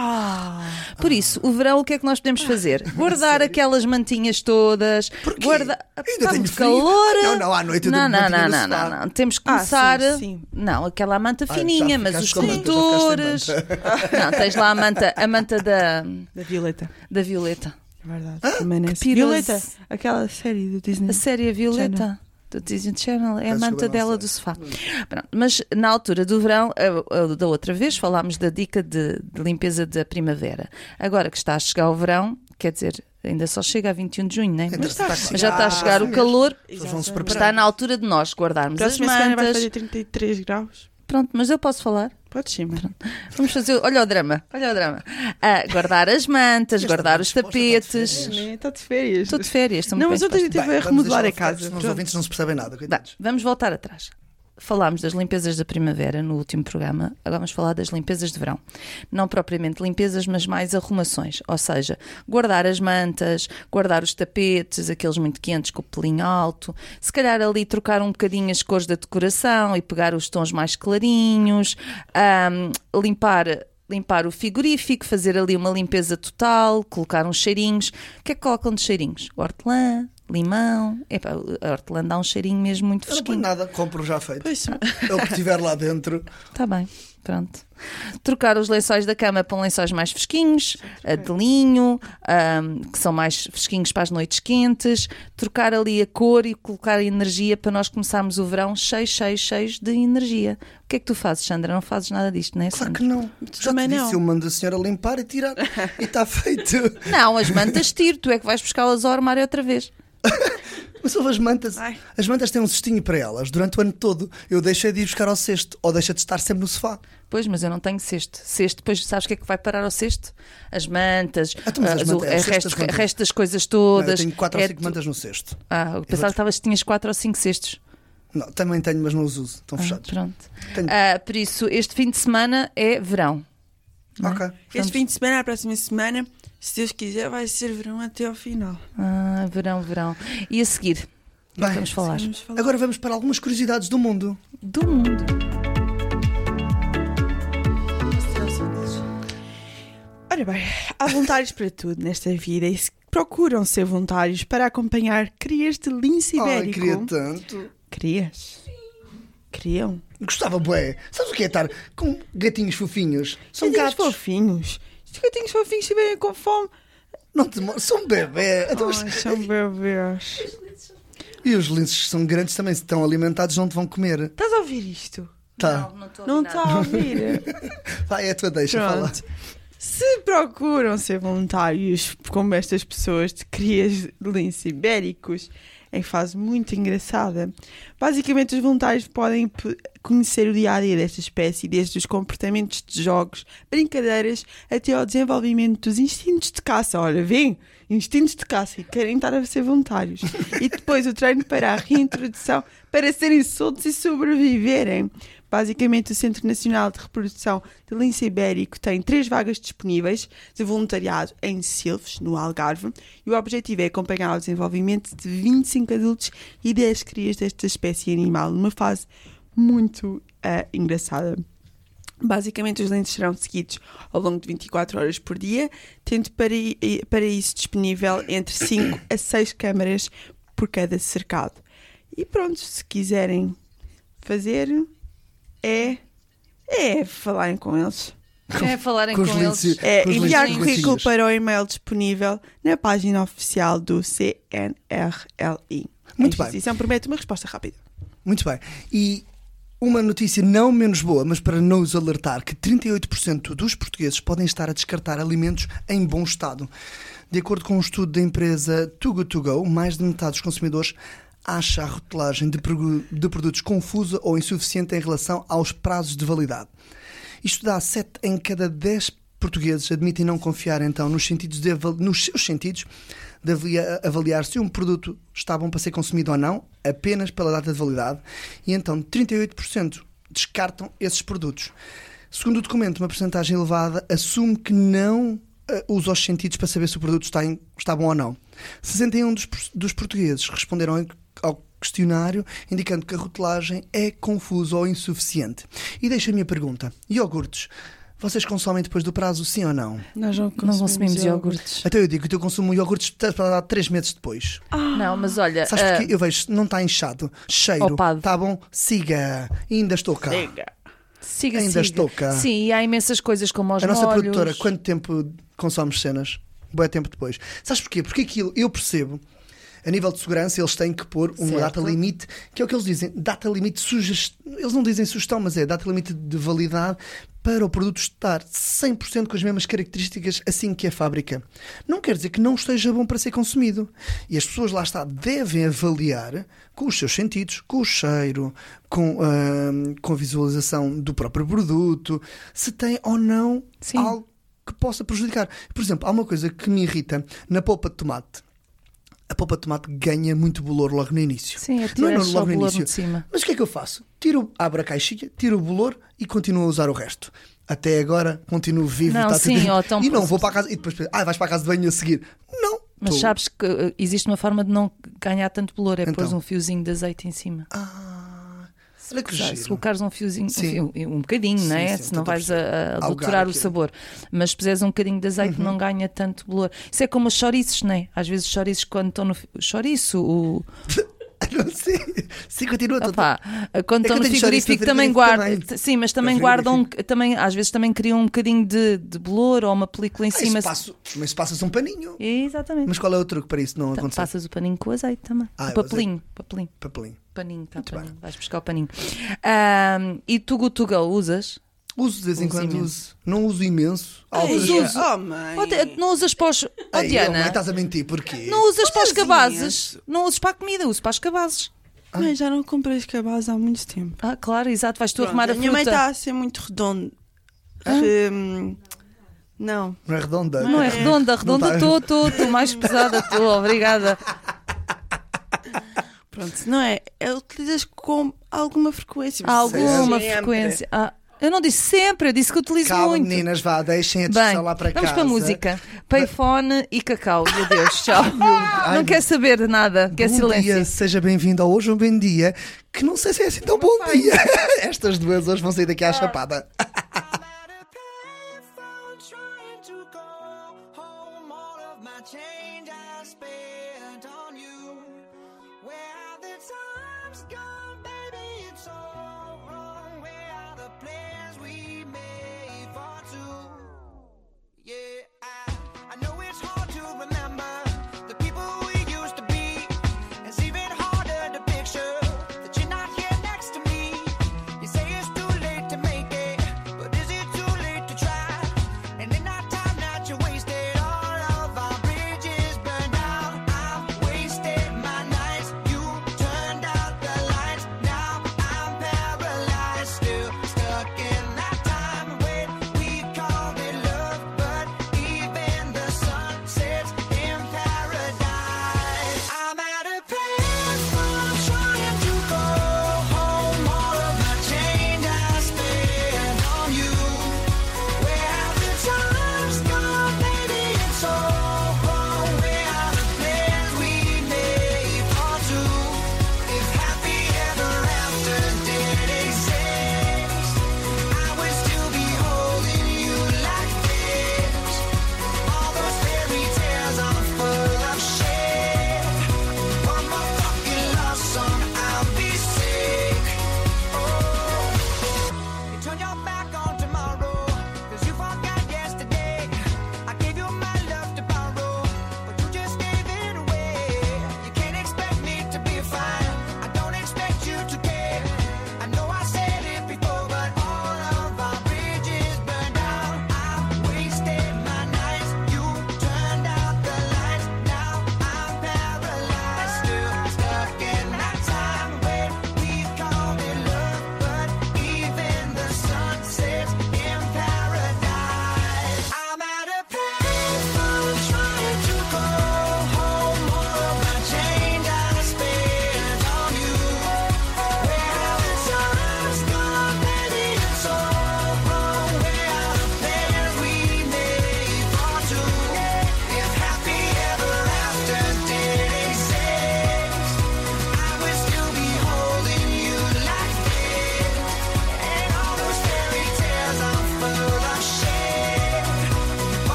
Ah, Por isso, o verão, o que é que nós podemos fazer? Guardar aquelas mantinhas todas. Porquê? Guarda... Ainda Está tenho muito frio. calor. Não, não, à noite eu não, durmo não, mantinha não, no não, sofá. não, não. Temos que Ah, começar. sim, sim. Não, aquela manta Ah, fininha, já mas ficaste os com a manta, já cobertores. ficaste Não, tens lá a manta, a manta da, da Violeta. da Violeta. É verdade. Ah, também que nesse- piras- Violeta, aquela série do Disney. A série Violeta. Channel. Do Disney Channel, é a Peço manta desculpa, não dela sei. do sofá. Pronto, mas na altura do verão, a- a- da outra vez, falámos da dica de, de limpeza da primavera. Agora que está a chegar o verão, quer dizer, ainda só chega a vinte e um de junho, não é? Ainda Mas, está a mas já está a chegar o mesmo. calor, As pessoas vão se Exatamente. preparar. está na altura de nós guardarmos as Próxima semana vai mantas. fazer trinta e três graus. Pronto, mas eu posso falar? Pode sim, mano. Vamos fazer. Olha o drama, olha o drama. Ah, guardar as mantas, Esta guardar os resposta está de tapetes. férias. Estou de férias. Estou de férias. estou Não, muito mas bem ontem disposta. tive a Bem, vamos remodelar a deixar casa. senão os Pronto. ouvintes não se percebem nada. Dá, Coitados. vamos voltar atrás. Falámos das limpezas da primavera no último programa, agora vamos falar das limpezas de verão. Não propriamente limpezas, mas mais arrumações, ou seja, guardar as mantas, guardar os tapetes, aqueles muito quentes com o pelinho alto, se calhar ali trocar um bocadinho as cores da decoração e pegar os tons mais clarinhos, ahm, limpar... Limpar o frigorífico, fazer ali uma limpeza total, colocar uns cheirinhos. O que é que colocam de cheirinhos? Hortelã, limão. Epá, a hortelã dá um cheirinho mesmo muito Eu não ponho fresquinho. nada, compro já feito. Pois, É o que tiver lá dentro. Está bem, pronto. Trocar os lençóis da cama para lençóis mais fresquinhos, a de linho, ahm, que são mais fresquinhos para as noites quentes. Trocar ali a cor e colocar a energia para nós começarmos o verão cheios, cheios, cheios de energia. O que é que tu fazes, Sandra? Não fazes nada disto, não é, Claro Sandra? que não. Já Também te não. disse, eu mando a senhora limpar e tirar. E está feito. Não, as mantas tiro, tu é que vais buscá-las ao armário outra vez. Mas houve as mantas. Ai. As mantas têm um cestinho para elas durante o ano todo. Eu deixei de ir buscar ao cesto. Ou deixa de estar sempre no sofá. Pois, mas eu não tenho cesto. Cesto, depois sabes o que é que vai parar ao cesto? As mantas, Então, mas as as- mantas- o- as resto, cestas quantas? resto das coisas Não, eu todas. tenho quatro É ou cinco tu- mantas no cesto. Ah, eu pensava que estavas- tinhas quatro ou cinco cestos. Não, também tenho, mas não os uso. Estão Ah, fechados. pronto. Tenho. Ah, por isso, este fim de semana é verão. não é? Ok. este fim de semana, a próxima semana, se Deus quiser, vai ser verão até ao final. Ah, verão, verão. E a seguir, o que é que Bem, vamos falar? Vamos falar. agora vamos para algumas curiosidades do mundo. Do mundo. Ora bem, há voluntários para tudo nesta vida e se procuram ser voluntários para acompanhar crias de lince Ai, ibérico. queria tanto. Crias? Criam? Gostava, bué. Sabes o que é estar com gatinhos fofinhos? São Gatinhos gatos. fofinhos. Os gatinhos fofinhos estiverem com fome. Não te mo- São bebê. Então, Ai, são bebês. E os linces são grandes também. Se estão alimentados, não te vão comer. Estás a ouvir isto? Tá. não estou Não está a ouvir? Vai, é a tua deixa falar. Pronto. Se procuram ser voluntários como estas pessoas de crias de lince ibéricos, em fase muito engraçada, basicamente os voluntários podem p- conhecer o dia-a-dia desta espécie, desde os comportamentos de jogos, brincadeiras, até ao desenvolvimento dos instintos de caça. Olha, vem! Instintos de caça e querem estar a ser voluntários. E depois o treino para a reintrodução, para serem soltos e sobreviverem. Basicamente, o Centro Nacional de Reprodução de Lince Ibérico tem três vagas disponíveis de voluntariado em Silves, no Algarve, e o objetivo é acompanhar o desenvolvimento de vinte e cinco adultos e dez crias desta espécie animal, numa fase muito uh, engraçada. Basicamente, os lentes serão seguidos ao longo de vinte e quatro horas por dia, tendo para, para isso disponível entre cinco a seis câmaras por cada cercado. E pronto, se quiserem fazer, é, é falarem com eles. É falarem Com com, os eles. lenci- É com os enviar lencinhos. currículo para o e-mail disponível na página oficial do C N R L I. Muito A bem. instituição promete uma resposta rápida. Muito bem. E uma notícia não menos boa, mas para nos alertar, que trinta e oito por cento dos portugueses podem estar a descartar alimentos em bom estado. De acordo com um estudo da empresa Too Good To Go, mais de metade dos consumidores acha a rotulagem de, pro- de produtos confusa ou insuficiente em relação aos prazos de validade. Isto dá sete em cada dez portugueses admitem não confiar então nos, sentidos de aval- nos seus sentidos de avalia- avaliar se um produto está bom para ser consumido ou não, apenas pela data de validade, e então trinta e oito por cento descartam esses produtos. Segundo o documento, uma porcentagem elevada assume que não uh, usa os sentidos para saber se o produto está, em- está bom ou não. sessenta e um dos, dos portugueses responderam ao- ao questionário indicando que a rotulagem é confusa ou insuficiente. E deixo a minha pergunta. Iogurtes, vocês consomem depois do prazo, sim ou não? Nós não Não consumimos iogurtes. Até eu digo que eu consumo iogurtes para dar três meses depois. Não, mas olha. Sabes ah, porque eu vejo, não está inchado, cheiro, Opado. está bom, siga, ainda estou cá. siga, ainda siga. estou cá. Sim, e há imensas coisas como os A nossa molhos. produtora, quanto tempo consomes cenas? Boa tempo depois. Sabes porquê? Porque aquilo, eu percebo, a nível de segurança, eles têm que pôr uma Certo. data limite, que é o que eles dizem, data limite sugestão. Eles não dizem sugestão, mas é data limite de validade para o produto estar cem por cento com as mesmas características assim que é fábrica. Não quer dizer que não esteja bom para ser consumido. E as pessoas lá está devem avaliar com os seus sentidos, com o cheiro, com, ah, com a visualização do próprio produto, se tem ou não Sim. algo que possa prejudicar. Por exemplo, há uma coisa que me irrita na polpa de tomate. A polpa de tomate ganha muito bolor logo no início. Sim, é Não é tirar no- só o logo no bolor início. de cima. Mas o que é que eu faço? Tiro, abro a caixinha, tiro o bolor e continuo a usar o resto. Até agora continuo vivo. Não, está sim, tudo- ou então e não posso- vou para a casa. E depois, ah, vais para a casa de banho a seguir. Não. Mas Tô- sabes que uh, existe uma forma de não ganhar tanto bolor, é Então. pôr um fiozinho de azeite em cima. Ah, olha que Se giro. colocares um fiozinho, um, Sim. fio- um bocadinho, Sim, não é? sim, Se não estou a vais a, a perceber. adulterar o aquilo. sabor. Mas se puseres um bocadinho de azeite, não ganha tanto bolor. Isso é como os chouriços, não é? Às vezes os chouriços, quando estão no. fi- O chouriço, o. Não sei. Sim, continua. tô- Opá, quando É que estão eu no tenho chouriço frigorífico no também frigorífico guardam. também. Sim, mas também No guardam. Também, às vezes também criam um bocadinho de, de bolor ou uma película em Ah, cima. isso passo, mas passas um paninho. Exatamente. Mas qual é o truque para isso não Tá, acontecer? Passas o paninho com o azeite também. Ah, o o papelinho. Papelinho. Papelinho. Paninho, tá, Muito paninho. bem. Vais buscar o paninho. Ahm, e tu Good To Go usas? Uso de vez em Uso quando. imenso. Uso. Não uso imenso. Há Ai, alturas- uso. Oh, mãe. Oh, te- não usas para os. Oh, Ei, Diana, mãe, estás a mentir, porquê? não usas para os Usas cabazes. imenso. Não usas para a comida, usas para os cabazes. Mãe, já não comprei os cabazes há muito tempo. Ah, claro, exato. Vais tu Pronto, arrumar a minha mãe fruta. está a ser muito redonda. Hã? Hum, não. Não é redonda? Não é É. redonda, redonda tá. estou, estou, estou mais pesada, estou, obrigada. Pronto, não é? É utilizas com alguma frequência. Há alguma Sempre. frequência. Ah, eu não disse sempre, eu disse que utilizo Calma, muito. meninas, vá, deixem a Bem, discussão lá para vamos casa. para a música. Payphone e cacau. Meu Deus, tchau. Ai, Não quer saber de nada, quer Bom silêncio. dia, seja bem-vindo ao Hoje um Bom Dia, que não sei se é assim tão bom dia. Estas duas hoje vão sair daqui à chapada. Trying to go home, all of my change I spent on you. Where are the times gone, baby? It's all wrong. Where are the plans we made for two? Yeah, I, I know it's hard to remember the people we used to be. It's even harder to picture that you're not here next to me. You say it's too late to make it.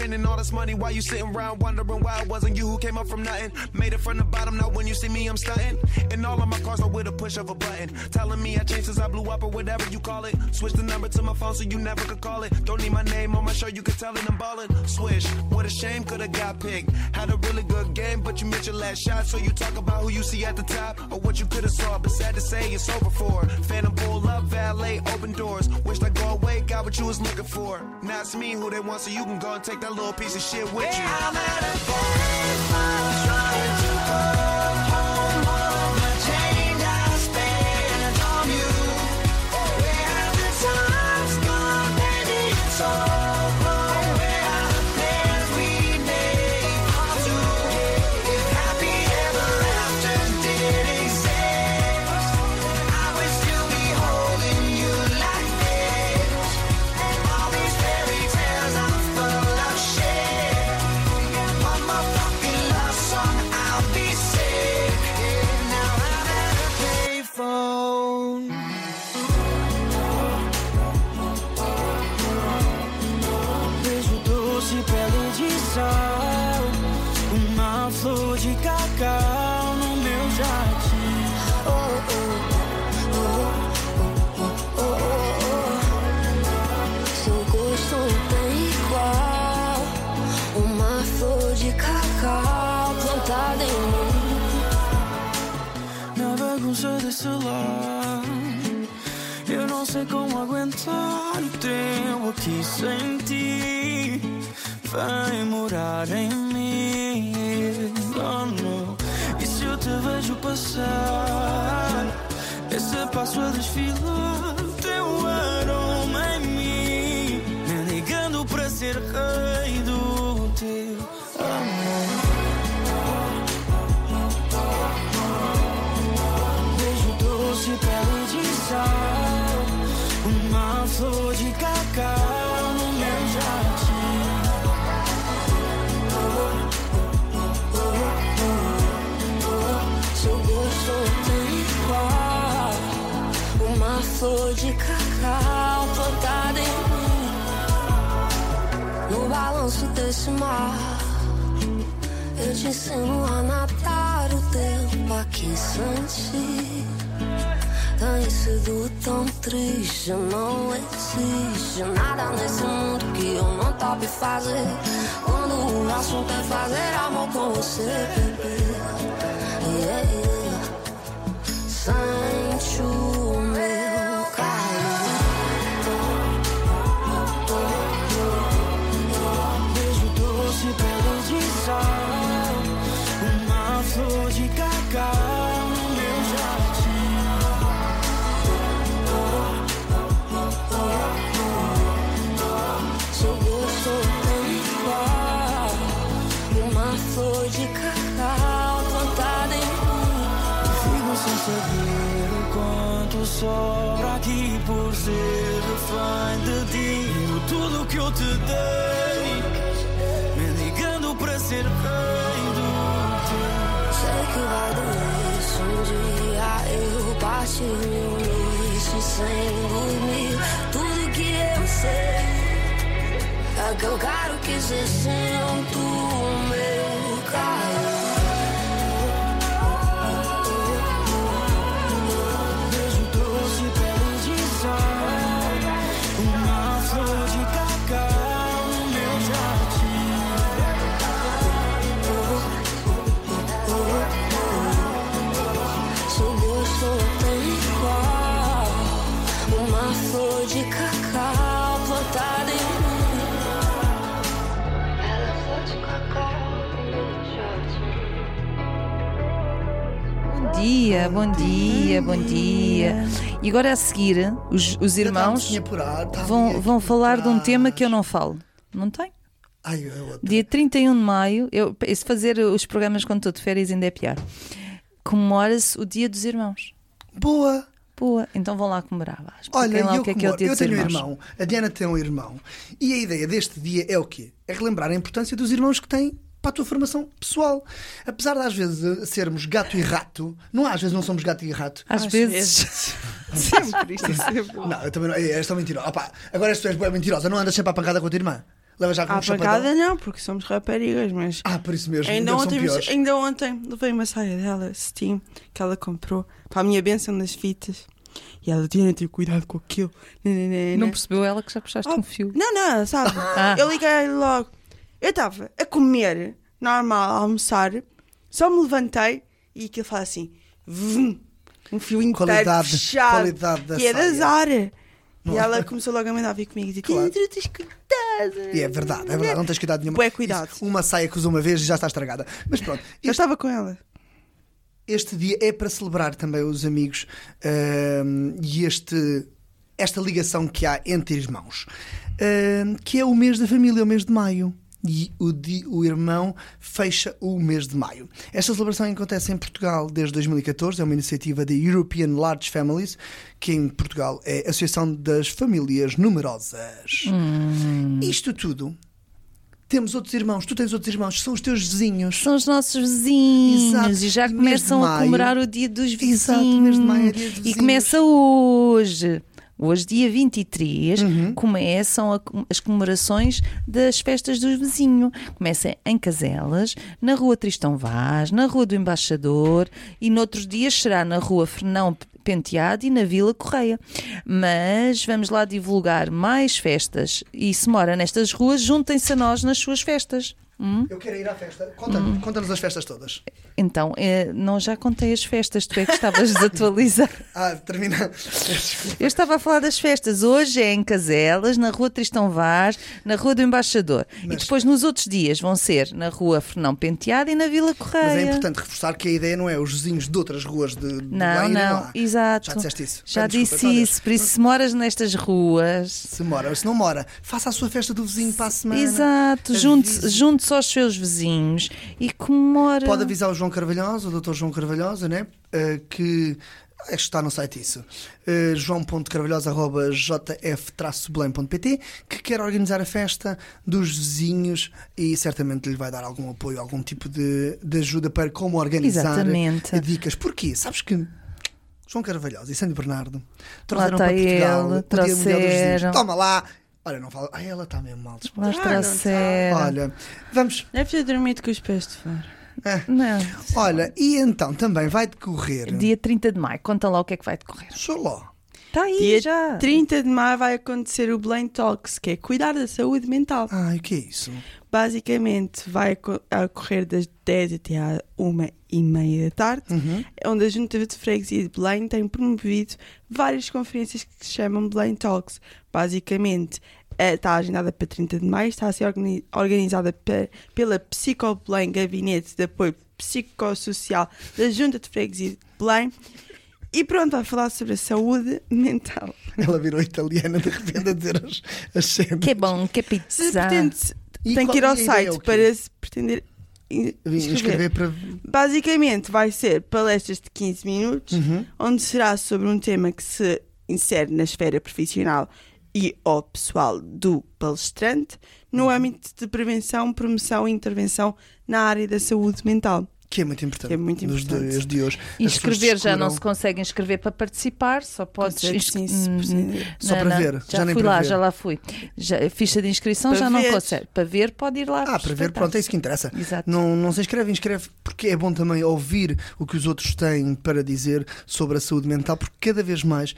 spending all this money while you sitting around wondering why it wasn't you who came up from nothing. Made it from the bottom, now when you see me, I'm stunting. And all of my cars are with a push of a button. Telling me I changed since I blew up or whatever you call it. Switch the number to my phone so you never could call it. Don't need my name on my shirt, you could tell it I'm ballin'. Swish, what a shame, could've got picked. Had a really good game, but you missed your last shot. So you talk about who you see at the top or what you could've saw. But sad to say, it's over for. Phantom pull up, valet, open doors. Wished I go away, got what you was looking for. Now it's me who they want, so you can go and take that little piece of shit with you. I'm at a payphone trying to call home. All the change I spent on you. Where have the times gone, baby? It's all gone. Where are the plans we made for two? If happy ever after did exist, I would still be holding you like this. All these fairy tales are full of shit. One more fucking love song, I'll be sick. Now I'm at a payphone. Beijo doce, pele de sal, uma flor de cacau no meu jardim. Oh, oh, oh, oh, oh, oh, oh. Seu gosto tem igual, uma flor de cacau plantada em mim. Na bagunça desse lar, eu não sei como aguentar o tempo aqui sem ti. Vem morar em mim. Oh, não. E se eu te vejo passar, esse passo a desfilar, teu aroma em mim, me ligando para ser rei do teu amor. Beijo doce, pele de sal, uma flor de cacau no meu jardim. Seu gosto tem igual, uma flor de cacau plantada em mim. No balanço desse mar, eu te ensino a nadar o tempo aqui sem ti. Tem sido tão triste, não existe nada nesse mundo que eu não tope fazer. Quando o assunto é fazer amor com você, bebê. Yeah, yeah. Sente o meu calor. Beijo doce, pele de sal, uma flor de cacau no meu jardim. Seu gosto tem igual, uma flor de cacau plantada em mim. Fico sem saber o quanto sobra aqui por ser refém de ti. Tudo que eu te dei, me ligando para ser rei do teu. Sei que vai doer se um dia eu partir meu lixo sem dormir. Tudo que eu sei é que eu quero que você sinta o meu calor. Beijo doce, pele de sal, uma flor de cacau no meu jardim. Seu gosto tem igual, uma flor de cacau plantada em mim. Bom dia, bom dia, bom dia. E agora a seguir, os, os irmãos vão, vão falar de um tema que eu não falo. Não tem? Ai, eu, eu, Dia trinta e um de maio, eu, se fazer os programas quando estou de férias ainda é pior. Comemora-se o Dia dos Irmãos. Boa! Boa, então vão lá comemorar. Vá. Olha, lá eu, o que é que é o Dia eu dos tenho um Irmãos. irmão, a Diana tem um irmão, e a ideia deste dia é o quê? É relembrar a importância dos irmãos que têm para a tua formação pessoal. Apesar de às vezes sermos gato e rato, não há, às vezes não somos gato e rato. Às, Às vezes. vezes. Sempre, isto é sempre. Não, eu também não, és tão mentirosa. Opa, agora és tu és boa mentirosa, não andas sempre à pancada com a tua irmã. Leva já com À um chapadão? pancada não, porque somos raparigas, mas Ah, por isso mesmo. ainda Ainda são ontem, piores. ainda ontem levei uma saia dela, Steam, que ela comprou para a minha bênção das fitas. E ela tinha de ter cuidado com aquilo. Não percebeu ela que já puxaste Oh, um fio? Não, não, sabe? Ah. Eu liguei logo. Eu estava a comer, normal, a almoçar, só me levantei e aquilo faz assim, vum, um fio inteiro Qualidade- fechado. qualidade da e é da saia. Zara. Não. E ela começou logo a mandar vir comigo e dizer, Claro. "Tens- tens cuidado." E é verdade, é verdade, não tens cuidado nenhum. Bué cuidado. Uma saia que usou uma vez e já está estragada. Mas pronto, Eu este, estava com ela. este dia é para celebrar também os amigos ahm, e este, esta ligação que há entre irmãos, ahm, que é o mês da família, o mês de maio. E o, di- o irmão fecha o mês de maio. Esta celebração acontece em Portugal desde dois mil e catorze, é uma iniciativa da European Large Families, que em Portugal é a Associação das Famílias Numerosas. Isto tudo, temos outros irmãos, tu tens outros irmãos, que são os teus vizinhos. São os nossos vizinhos. Exato. E já E mês começam de a maio- comemorar o dia dos vizinhos. Exato, mês de maio é dia dos E vizinhos. começa hoje. Hoje, dia vinte e três, Uhum. começam a- as comemorações das festas dos vizinhos. Começa em Caselas, na Rua Tristão Vaz, na Rua do Embaixador e noutros dias será na Rua Fernão Penteado e na Vila Correia. Mas vamos lá divulgar mais festas e se mora nestas ruas, juntem-se a nós nas suas festas. Hum? Eu quero ir à festa. Conta-nos conta-nos as festas todas. Então, eh, não já contei as festas, tu é que estavas desatualizar. Ah, termina. Eu estava a falar das festas. Hoje é em Caselas, na Rua Tristão Vaz, na Rua do Embaixador. Mas- E depois nos outros dias vão ser na Rua Fernão Penteado e na Vila Correia. Mas é importante reforçar que a ideia não é os vizinhos de outras ruas de, de Não, Belém irem não, lá. exato. Já disseste isso. Já Peço disse desculpa, isso. Por isso, se moras nestas ruas. Se mora, se não mora, faça a sua festa do vizinho para a semana. Exato, Avise. junte-se junte-se aos seus vizinhos e comemora. Pode avisar o João Carvalhosa, o doutor João Carvalhosa, né? Uh, que acho que está no site isso. Uh, joão ponto carvalhosa arroba j f traço belém ponto p t, que quer organizar a festa dos vizinhos e certamente lhe vai dar algum apoio, algum tipo de, de ajuda para como organizar. Exatamente. Dicas. Porquê? Sabes que João Carvalhosa e Sandy Bernardo Lá trouxeram está para Portugal ele, o Dia Mundial dos Vizinhos. trouxeram. Toma lá! Olha, não fala. Ai, ela está mesmo mal disposta. Lá trouxeram. Olha, vamos. Deve ter dormido com os pés de fora. Não. Olha, e então também vai decorrer. Dia trinta de maio, conta lá o que é que vai decorrer. Xoló. Está aí Dia já. trinta de maio vai acontecer o Belém Talks, que é cuidar da saúde mental. Ai, o que é isso? Basicamente vai co- ocorrer das dez até à uma e meia da tarde, Uhum. onde a Junta de Freguesia de Belém tem promovido várias conferências que se chamam Belém Talks. Basicamente eh, está agendada para trinta de maio, está a ser organi- organizada pe- pela Psico Belém, Gabinete de Apoio Psicossocial da Junta de Freguesia de Belém. E pronto, vai falar sobre a saúde mental. Ela virou italiana de repente a dizer as, as cenas. Que é bom, que é Se pizza. pretende, E tem qual- que ir ao e a ideia é site o quê? para se pretender in- Vim inscrever. escrever para. Basicamente vai ser palestras de quinze minutos, Uhum. onde será sobre um tema que se insere na esfera profissional e ou pessoal do palestrante, no Uhum. âmbito de prevenção, promoção e intervenção na área da saúde mental. Que é muito importante. Que é muito Nos importante. dias de hoje. Inscrever As pessoas já não descuram- se consegue inscrever para participar, só podes Consegue inscre- sim, se Hum, precisar. Só não, para não, ver, Já, já nem fui para lá, ver. já lá fui. Já, a ficha de inscrição Para já não ver. consegue. Para ver, pode ir lá. Ah, para ver, respeitar. pronto, é isso que interessa. Exato. Não, não se inscreve, inscreve, porque é bom também ouvir o que os outros têm para dizer sobre a saúde mental, porque cada vez mais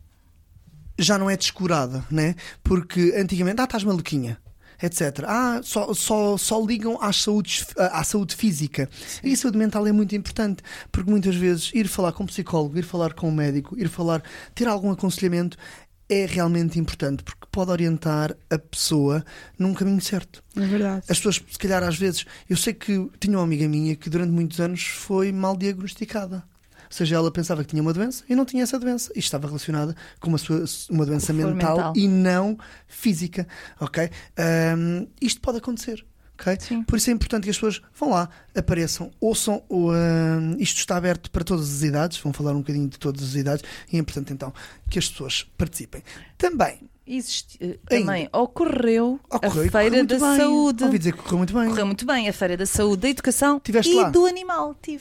já não é descurada, né? Porque antigamente, ah, estás maluquinha, etcétera. Ah, só, só, só ligam às saúdes, à saúde física. E a saúde mental é muito importante, porque muitas vezes ir falar com um psicólogo, ir falar com um médico, ir falar, ter algum aconselhamento é realmente importante, porque pode orientar a pessoa num caminho certo. É verdade. As pessoas, se calhar, às vezes, eu sei que tinha uma amiga minha que durante muitos anos foi mal diagnosticada. Ou seja, ela pensava que tinha uma doença e não tinha essa doença. E estava relacionada com uma, sua, uma doença Com a mental, mental. e não física. Ok? Ahm, isto pode acontecer. Ok? Sim. Por isso é importante que as pessoas vão lá, apareçam, ouçam. O, ahm, isto está aberto para todas as idades. Vão falar um bocadinho de todas as idades. E é importante, então, que as pessoas participem. Também Existe, eh, Ainda. também ocorreu, ocorreu a e correu Feira muito da bem. Saúde. Ouvi dizer que correu muito bem. Correu muito bem a Feira da Saúde, da Educação Tiveste e lá? do Animal. Tive.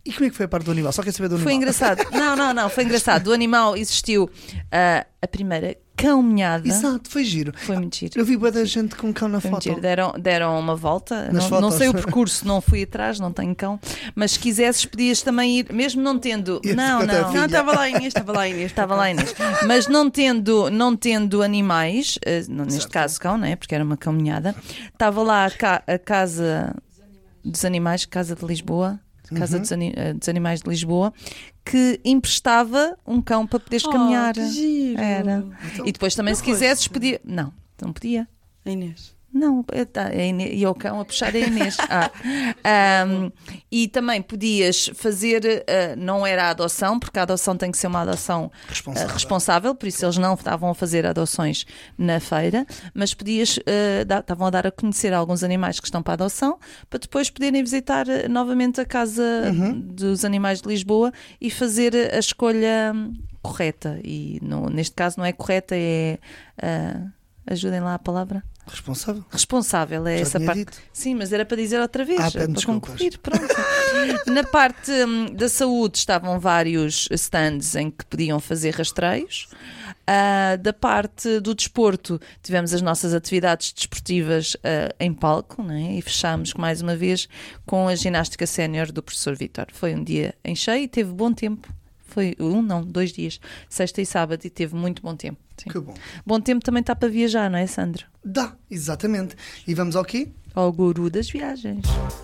E como é que foi a parte do animal? Só quer saber do animal. Foi engraçado. Não, não, não, foi engraçado. Do animal existiu ah, a primeira cão-meada. Exato, foi giro. Foi muito giro. Eu vi bué da gente com cão na Foi foto. muito giro. Deram, deram uma volta. Nas Não, não fotos. sei o percurso, não fui atrás, não tenho cão. Mas se quisesses, podias também ir, mesmo não tendo. Esse Não, até não. Não, estava lá a Inês, estava lá a Inês. Estava lá Inês. Mas não tendo, não tendo animais, eh, não, neste Certo. caso cão, né? Porque era uma caminhada, estava lá a, ca- a Casa dos Animais, Casa de Lisboa, Casa Uhum. dos, Ani- eh, dos Animais de Lisboa, que emprestava um cão para poderes caminhar. Oh, que giro. Era. Então, E depois também, se quisesses, podia. Não, não podia. A Inês. Não, é- tá, a Inês- e o cão a puxar a Inês. Ah. Ahm, e também podias fazer, ah, não era a adoção, porque a adoção tem que ser uma adoção ah, Responsável. responsável, por isso eles não estavam a fazer adoções na feira, mas podias, ah, dar- estavam a dar a conhecer alguns animais que estão para adoção, para depois poderem visitar ah, novamente a Casa dos Animais de Lisboa e fazer a escolha hum, correta. E no- neste caso não é correta, é. ah, ajudem lá a palavra. Responsável. Responsável é Já essa tinha parte. dito. Sim, mas era para dizer outra vez, Ah, pede para desculpas. concluir. Pronto. Na parte hum, da saúde estavam vários stands em que podiam fazer rastreios. Ah, da parte do desporto, tivemos as nossas atividades desportivas ah, em palco, né? E fechámos mais uma vez com a ginástica sénior do professor Vítor. Foi um dia em cheio e teve bom tempo. Foi um, não, dois dias, sexta e sábado, e teve muito bom tempo. Sim. Que bom. Bom tempo também está para viajar, não é, Sandro? Dá, exatamente. E vamos ao quê? Ao guru das viagens.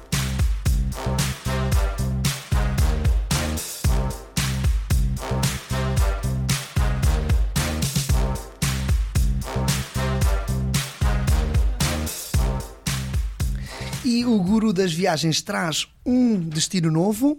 E o guru das viagens traz um destino novo.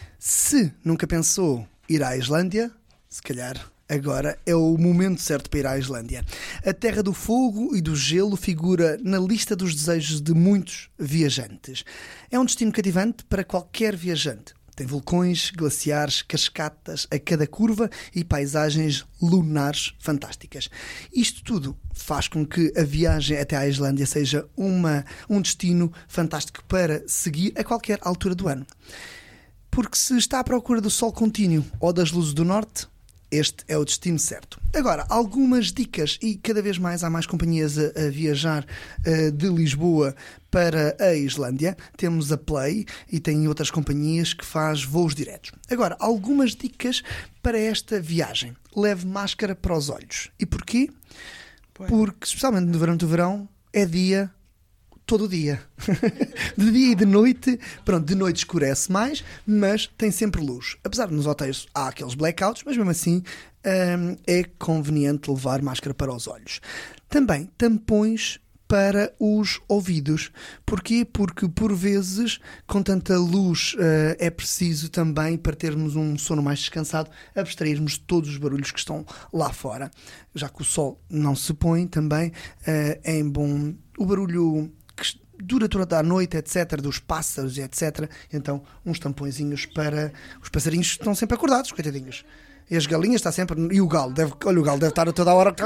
Se nunca pensou ir à Islândia, se calhar agora é o momento certo para ir à Islândia. A Terra do Fogo e do Gelo figura na lista dos desejos de muitos viajantes. É um destino cativante para qualquer viajante. Tem vulcões, glaciares, cascatas a cada curva e paisagens lunares fantásticas. Isto tudo faz com que a viagem até à Islândia seja uma, um destino fantástico para seguir a qualquer altura do ano. Porque se está à procura do sol contínuo ou das luzes do norte, este é o destino certo. Agora, algumas dicas, e cada vez mais há mais companhias a, a viajar uh, de Lisboa para a Islândia. Temos a Play e tem outras companhias que faz voos diretos. Agora, algumas dicas para esta viagem. Leve máscara para os olhos. E porquê? Porque, especialmente no verão do verão, é dia todo o dia. De dia e de noite, pronto, de noite escurece mais, mas tem sempre luz. Apesar de nos hotéis há aqueles blackouts, mas mesmo assim hum, é conveniente levar máscara para os olhos. Também tampões para os ouvidos. Porquê? Porque por vezes, com tanta luz, uh, é preciso também, para termos um sono mais descansado, abstrairmos de todos os barulhos que estão lá fora. Já que o sol não se põe também, uh, é bom o barulho que dura toda a noite, etcétera, dos pássaros, etcétera. Então, uns tampõezinhos para... Os passarinhos estão sempre acordados, coitadinhos. E as galinhas está sempre... E o galo, deve... olha, o galo deve estar a toda a hora...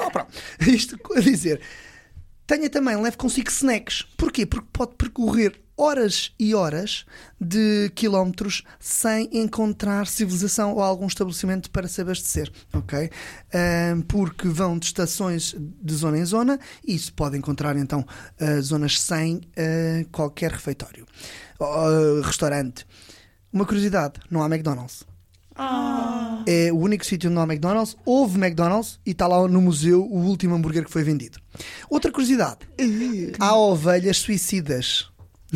Isto a dizer... Tenha também, leve consigo snacks. Porquê? Porque pode percorrer horas e horas de quilómetros sem encontrar civilização ou algum estabelecimento para se abastecer, ok? Um, porque vão de estações de zona em zona e isso pode encontrar então uh, zonas sem uh, qualquer refeitório. Uh, restaurante. Uma curiosidade, não há McDonald's. Ah. É o único sítio onde não há McDonald's. Houve McDonald's e está lá no museu o último hambúrguer que foi vendido. Outra curiosidade, há ovelhas suicidas.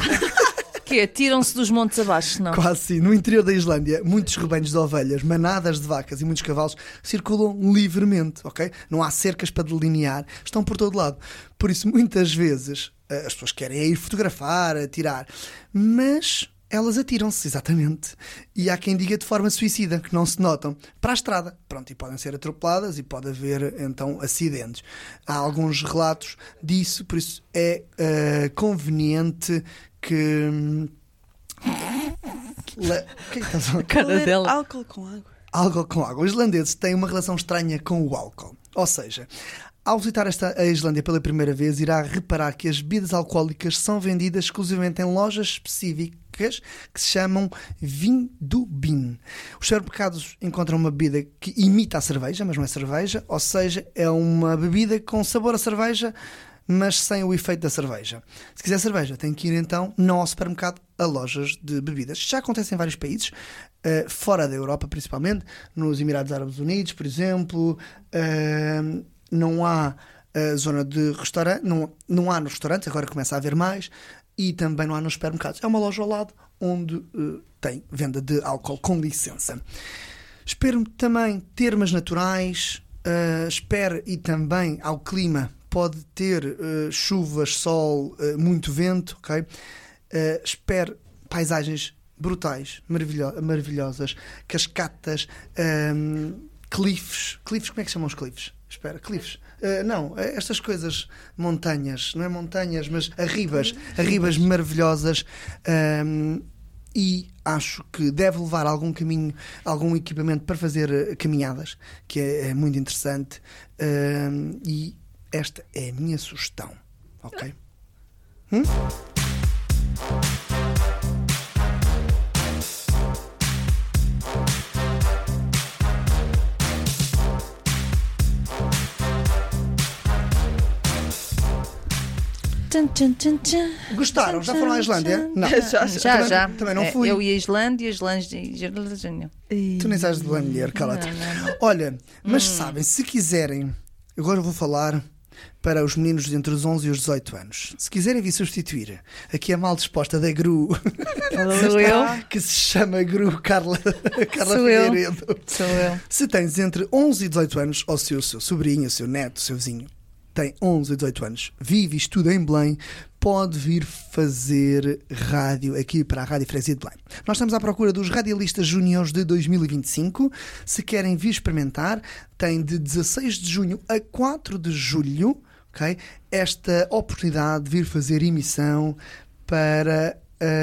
Que é? Tiram-se dos montes abaixo, não? Quase sim. No interior da Islândia, muitos rebanhos de ovelhas, manadas de vacas e muitos cavalos circulam livremente, ok? Não há cercas para delinear, estão por todo lado. Por isso, muitas vezes, as pessoas querem ir fotografar, tirar, mas elas atiram-se, exatamente. E há quem diga de forma suicida, que não se notam, para a estrada. Pronto, e podem ser atropeladas e pode haver, então, acidentes. Há alguns relatos disso, por isso é uh, conveniente que... Le... O que é que estás a... Cara dela. Álcool com água. Álcool com água. Os islandeses têm uma relação estranha com o álcool. Ou seja, ao visitar esta, a Islândia pela primeira vez, irá reparar que as bebidas alcoólicas são vendidas exclusivamente em lojas específicas específicas que se chamam Vindubin. Os supermercados encontram uma bebida que imita a cerveja, mas não é cerveja, ou seja, é uma bebida com sabor a cerveja, mas sem o efeito da cerveja. Se quiser cerveja, tem que ir então não ao supermercado, a lojas de bebidas. Já acontece em vários países, uh, fora da Europa principalmente, nos Emirados Árabes Unidos, por exemplo. Uh, não há uh, zona de restaurante, não, não há nos restaurantes, agora começa a haver mais, e também não há nos supermercados. É uma loja ao lado onde uh, tem venda de álcool com licença. Espero também termas naturais, uh, espero e também ao clima. Pode ter uh, chuvas, sol, uh, muito vento, ok? Uh, espero paisagens brutais, maravilho- maravilhosas, cascatas, um, cliffs. Cliffs, como é que chamam os cliffs? Espera, cliffs. Uh, não, estas coisas, montanhas, não é montanhas, mas arribas, arribas maravilhosas. Um, e acho que deve levar algum caminho, algum equipamento para fazer uh, caminhadas, que é, é muito interessante. Um, e esta é a minha sugestão, ok? Hum? Tchan, tchan, tchan, tchan. Gostaram? Já foram à Islândia? Não. Já, Já, Também- já. também não É, fui. Eu e a Islândia, a Islândia e a Islândia. Tu nem sabes de mulher, cala-te. Não, não, não. Olha, mas sabem, se quiserem, agora vou falar para os meninos entre os onze e os dezoito anos. Se quiserem vir substituir aqui a mal disposta da Gru, Sou eu. que se chama Gru Carla, Carla Sou eu. Figueiredo. Sou eu. Se tens entre onze e dezoito anos, ou se o seu sobrinho, o seu neto, o seu vizinho tem onze e dezoito anos, vive e estuda em Belém, pode vir fazer rádio aqui para a Rádio Freguesia de Belém. Nós estamos à procura dos radialistas júniores de dois mil e vinte e cinco. Se querem vir experimentar, tem de dezasseis de junho a quatro de julho, okay, esta oportunidade de vir fazer emissão para...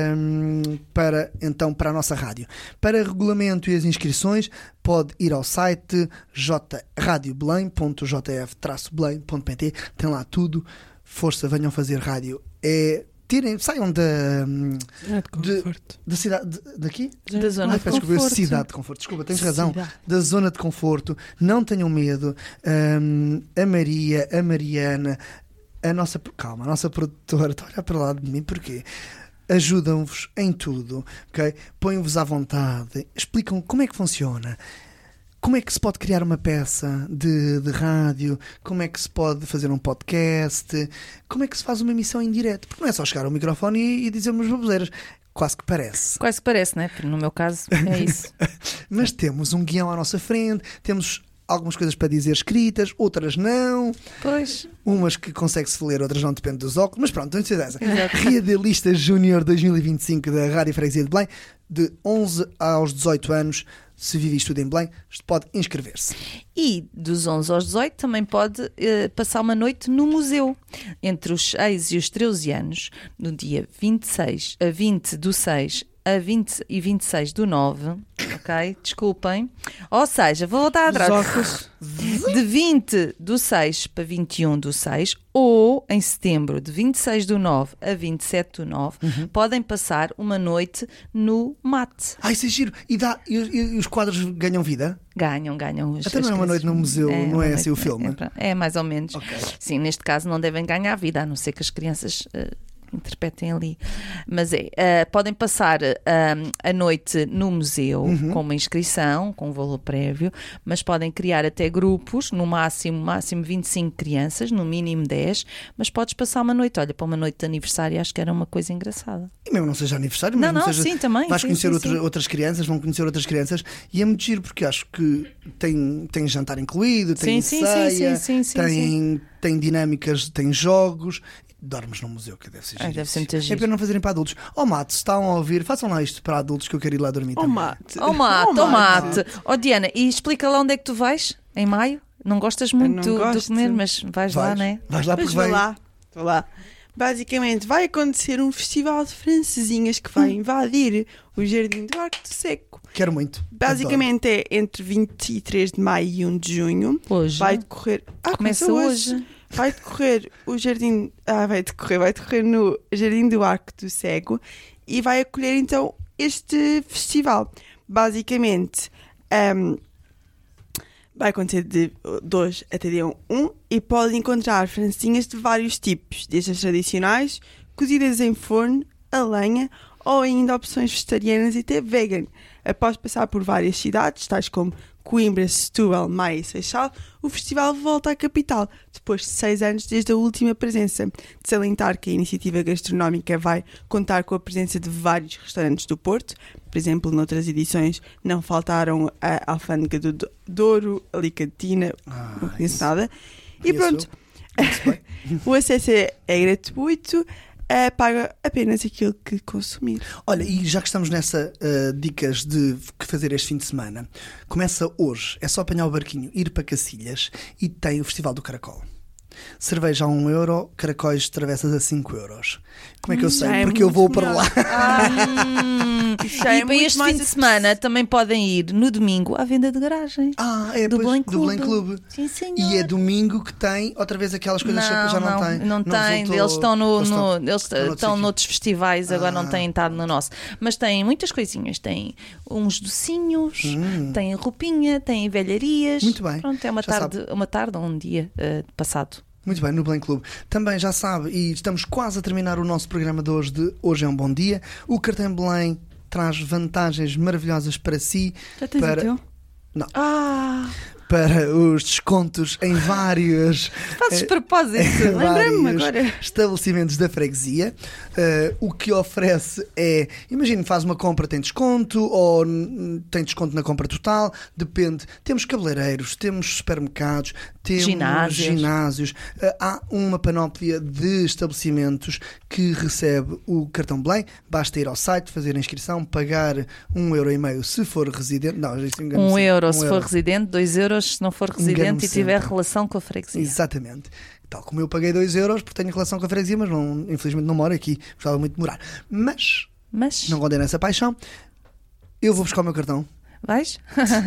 Um, para então para a nossa rádio. Para regulamento e as inscrições pode ir ao site j radio belém ponto j f traço belém ponto p t. Tem lá tudo. Força, venham fazer rádio. É, tirem, saiam da de, da cidade de, daqui? Da zona Ai, de peço desculpa, conforto. cidade de conforto. Desculpa, tens razão. Cidade. Da zona de conforto. Não tenham medo. Um, a Maria, a Mariana, a nossa, calma, a nossa produtora está a olhar para lá de mim, porquê? Ajudam-vos em tudo, ok? Põem-vos à vontade, explicam como é que funciona, como é que se pode criar uma peça de, de rádio, como é que se pode fazer um podcast, como é que se faz uma emissão em direto, porque não é só chegar ao microfone e, e dizer umas baboseiras, quase que parece. Quase que parece, né? No meu caso, é isso. Mas temos um guião à nossa frente, temos algumas coisas para dizer escritas, outras não. Pois. Umas que consegue-se ler, outras não, depende dos óculos. Mas pronto, não interessa. Radialista Júnior dois mil e vinte e cinco da Rádio Freguesia de Belém, de onze aos dezoito anos. Se vive isto tudo em Belém, pode inscrever-se. E dos onze aos dezoito também pode eh, passar uma noite no museu. Entre os seis e os treze anos, no dia vinte e seis a vinte do seis a vinte e vinte e seis do nove, ok? Desculpem. Ou seja, vou voltar atrás. De vinte do seis para vinte e um do seis, ou em setembro, de vinte e seis do nove a vinte e sete do nove, Uhum. podem passar uma noite no mate. Ai, isso é giro. E, dá, e, e os quadros ganham vida? Ganham, ganham. As, Até as não é uma crianças. noite no museu, não uma é assim noite- o filme? É, é mais ou menos. Ok. Sim, neste caso não devem ganhar vida, a não ser que as crianças eh, interpretem ali. Mas é, eh, podem passar eh, a noite no museu Uhum. com uma inscrição, com um valor prévio, mas podem criar até grupos, no máximo, máximo vinte e cinco crianças, no mínimo dez, mas podes passar uma noite. Olha, para uma noite de aniversário acho que era uma coisa engraçada. E mesmo não seja aniversário, Não, mesmo não, seja, sim, também, vais sim, conhecer sim, outras, sim. outras crianças, vão conhecer outras crianças, e é muito giro porque acho que tem, tem jantar incluído, tem Sim, sim, ceia, sim, sim, sim, tem, tem dinâmicas, tem jogos. Dormes no museu, que deve ser Ai, giro. deve ser muito É giro. para não fazerem para adultos. Oh, Mato, se estão a ouvir, façam lá isto para adultos que eu quero ir lá dormir Oh, também. mate. Oh mate, oh mate. Oh Diana, e explica lá onde é que tu vais em maio? Não gostas muito não do- do gosto. comer, mas vais, lá, Vais, né? vais lá Mas porque vou vai... lá, vou lá. Basicamente, vai acontecer um festival de francesinhas que vai invadir o Jardim do Arco do Seco. Quero muito. Basicamente é entre vinte e três de maio e um de junho. Hoje. Vai decorrer. Ah, Começa começa hoje. hoje. Vai decorrer o jardim. Ah, vai decorrer, vai decorrer no Jardim do Arco do Cego e vai acolher então este festival. Basicamente, um, vai acontecer de dois até dia um e pode encontrar francesinhas de vários tipos, desde as tradicionais, cozidas em forno, a lenha ou ainda opções vegetarianas e até vegan. Após passar por várias cidades, tais como Coimbra, Setúbal, Maia e Seixal, o festival volta à capital, depois de seis anos desde a última presença. De salientar que a iniciativa gastronómica vai contar com a presença de vários restaurantes do Porto. Por exemplo, noutras edições não faltaram a Alfândega do Douro, Alicantina, Ah, não conheço isso. nada. E Conheço. pronto, o acesso é, é gratuito. Uh, paga apenas aquilo que consumir. Olha, e já que estamos nessa uh, dicas de que fazer este fim de semana, começa hoje, é só apanhar o barquinho, ir para Cacilhas e tem o Festival do Caracol. Cerveja a um euro, caracóis de travessas a cinco euros. Como é que eu sei? Já é Porque eu muito vou para melhor. lá. Hum, Já e é para muito este mais fim de acessível. semana também podem ir no domingo à venda de garagem. Ah, é Do pois, Belém do Clube. Belém Clube. Sim, senhor. E é domingo que tem outra vez aquelas coisas que já não, tem. Não, tem. resultou- Eles estão no, eles no- estão- eles estão noutro estão sítio. noutros festivais, agora Ah. não têm estado no nosso. Mas tem muitas coisinhas. Tem uns docinhos, tem roupinha, tem velharias. Hum. Muito bem. Pronto, é uma Já tarde, uma tarde ou um dia eh, passado. Muito bem, no Belém Clube. Também já sabe, e estamos quase a terminar o nosso programa de hoje de Hoje é um Bom Dia. O Cartão Belém traz vantagens maravilhosas para si. Já tens para... o teu? Não. Ah, Para os descontos em vários fazes eh, propósito. Lembrei-me vários agora. estabelecimentos da freguesia. Uh, o que oferece é, imagine, faz uma compra, tem desconto, ou n- tem desconto na compra total, depende. Temos cabeleireiros, temos supermercados, temos Ginásios. ginásios. Uh, há uma panóplia de estabelecimentos que recebe o cartão Belém. Basta ir ao site, fazer a inscrição, pagar um euro e meio se for residente. Não, isso engano-me Um sempre. euro Um se for residente, dois euros se não for Engano-me residente e tiver sempre. relação com a freguesia. Exatamente. Tal como eu paguei dois euros porque tenho relação com a freguesia, mas não, infelizmente não moro aqui. Gostava muito de morar. Mas Mas não condeno essa paixão. Eu vou buscar o meu cartão. vais?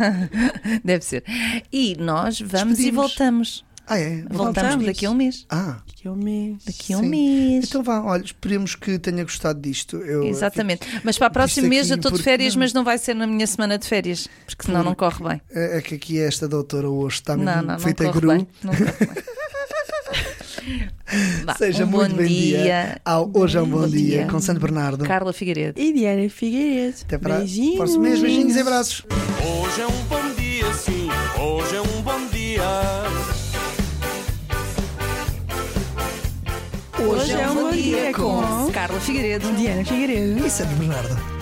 Deve ser. E nós vamos e Despedimos. voltamos. Ah, é? Voltamos, Voltamos. daqui a um mês. Ah, Daqui a um mês. Daqui a um sim. mês. Então vá, olha, esperemos que tenha gostado disto. Eu, Exatamente. Mas para o próximo Isto mês aqui eu estou de porque- férias, não. mas não vai ser na minha semana de férias, porque senão não corre bem. É, é que aqui esta doutora hoje está Não, mesmo não, não feita corre gru. bem. Não corre bem. Vá, Seja um muito bom bem-dia dia. ao Hoje é um Bom, Bom dia, dia. com Santo Bernardo. Carla Figueiredo. E Diana Figueiredo. Até para o Beijinhos. próximo mês. Beijinhos e abraços. Hoje é um bom dia, sim, hoje é um bom dia. Hoje é um bom dia com Carla Figueiredo. Diana Figueiredo. E Santo Bernardo.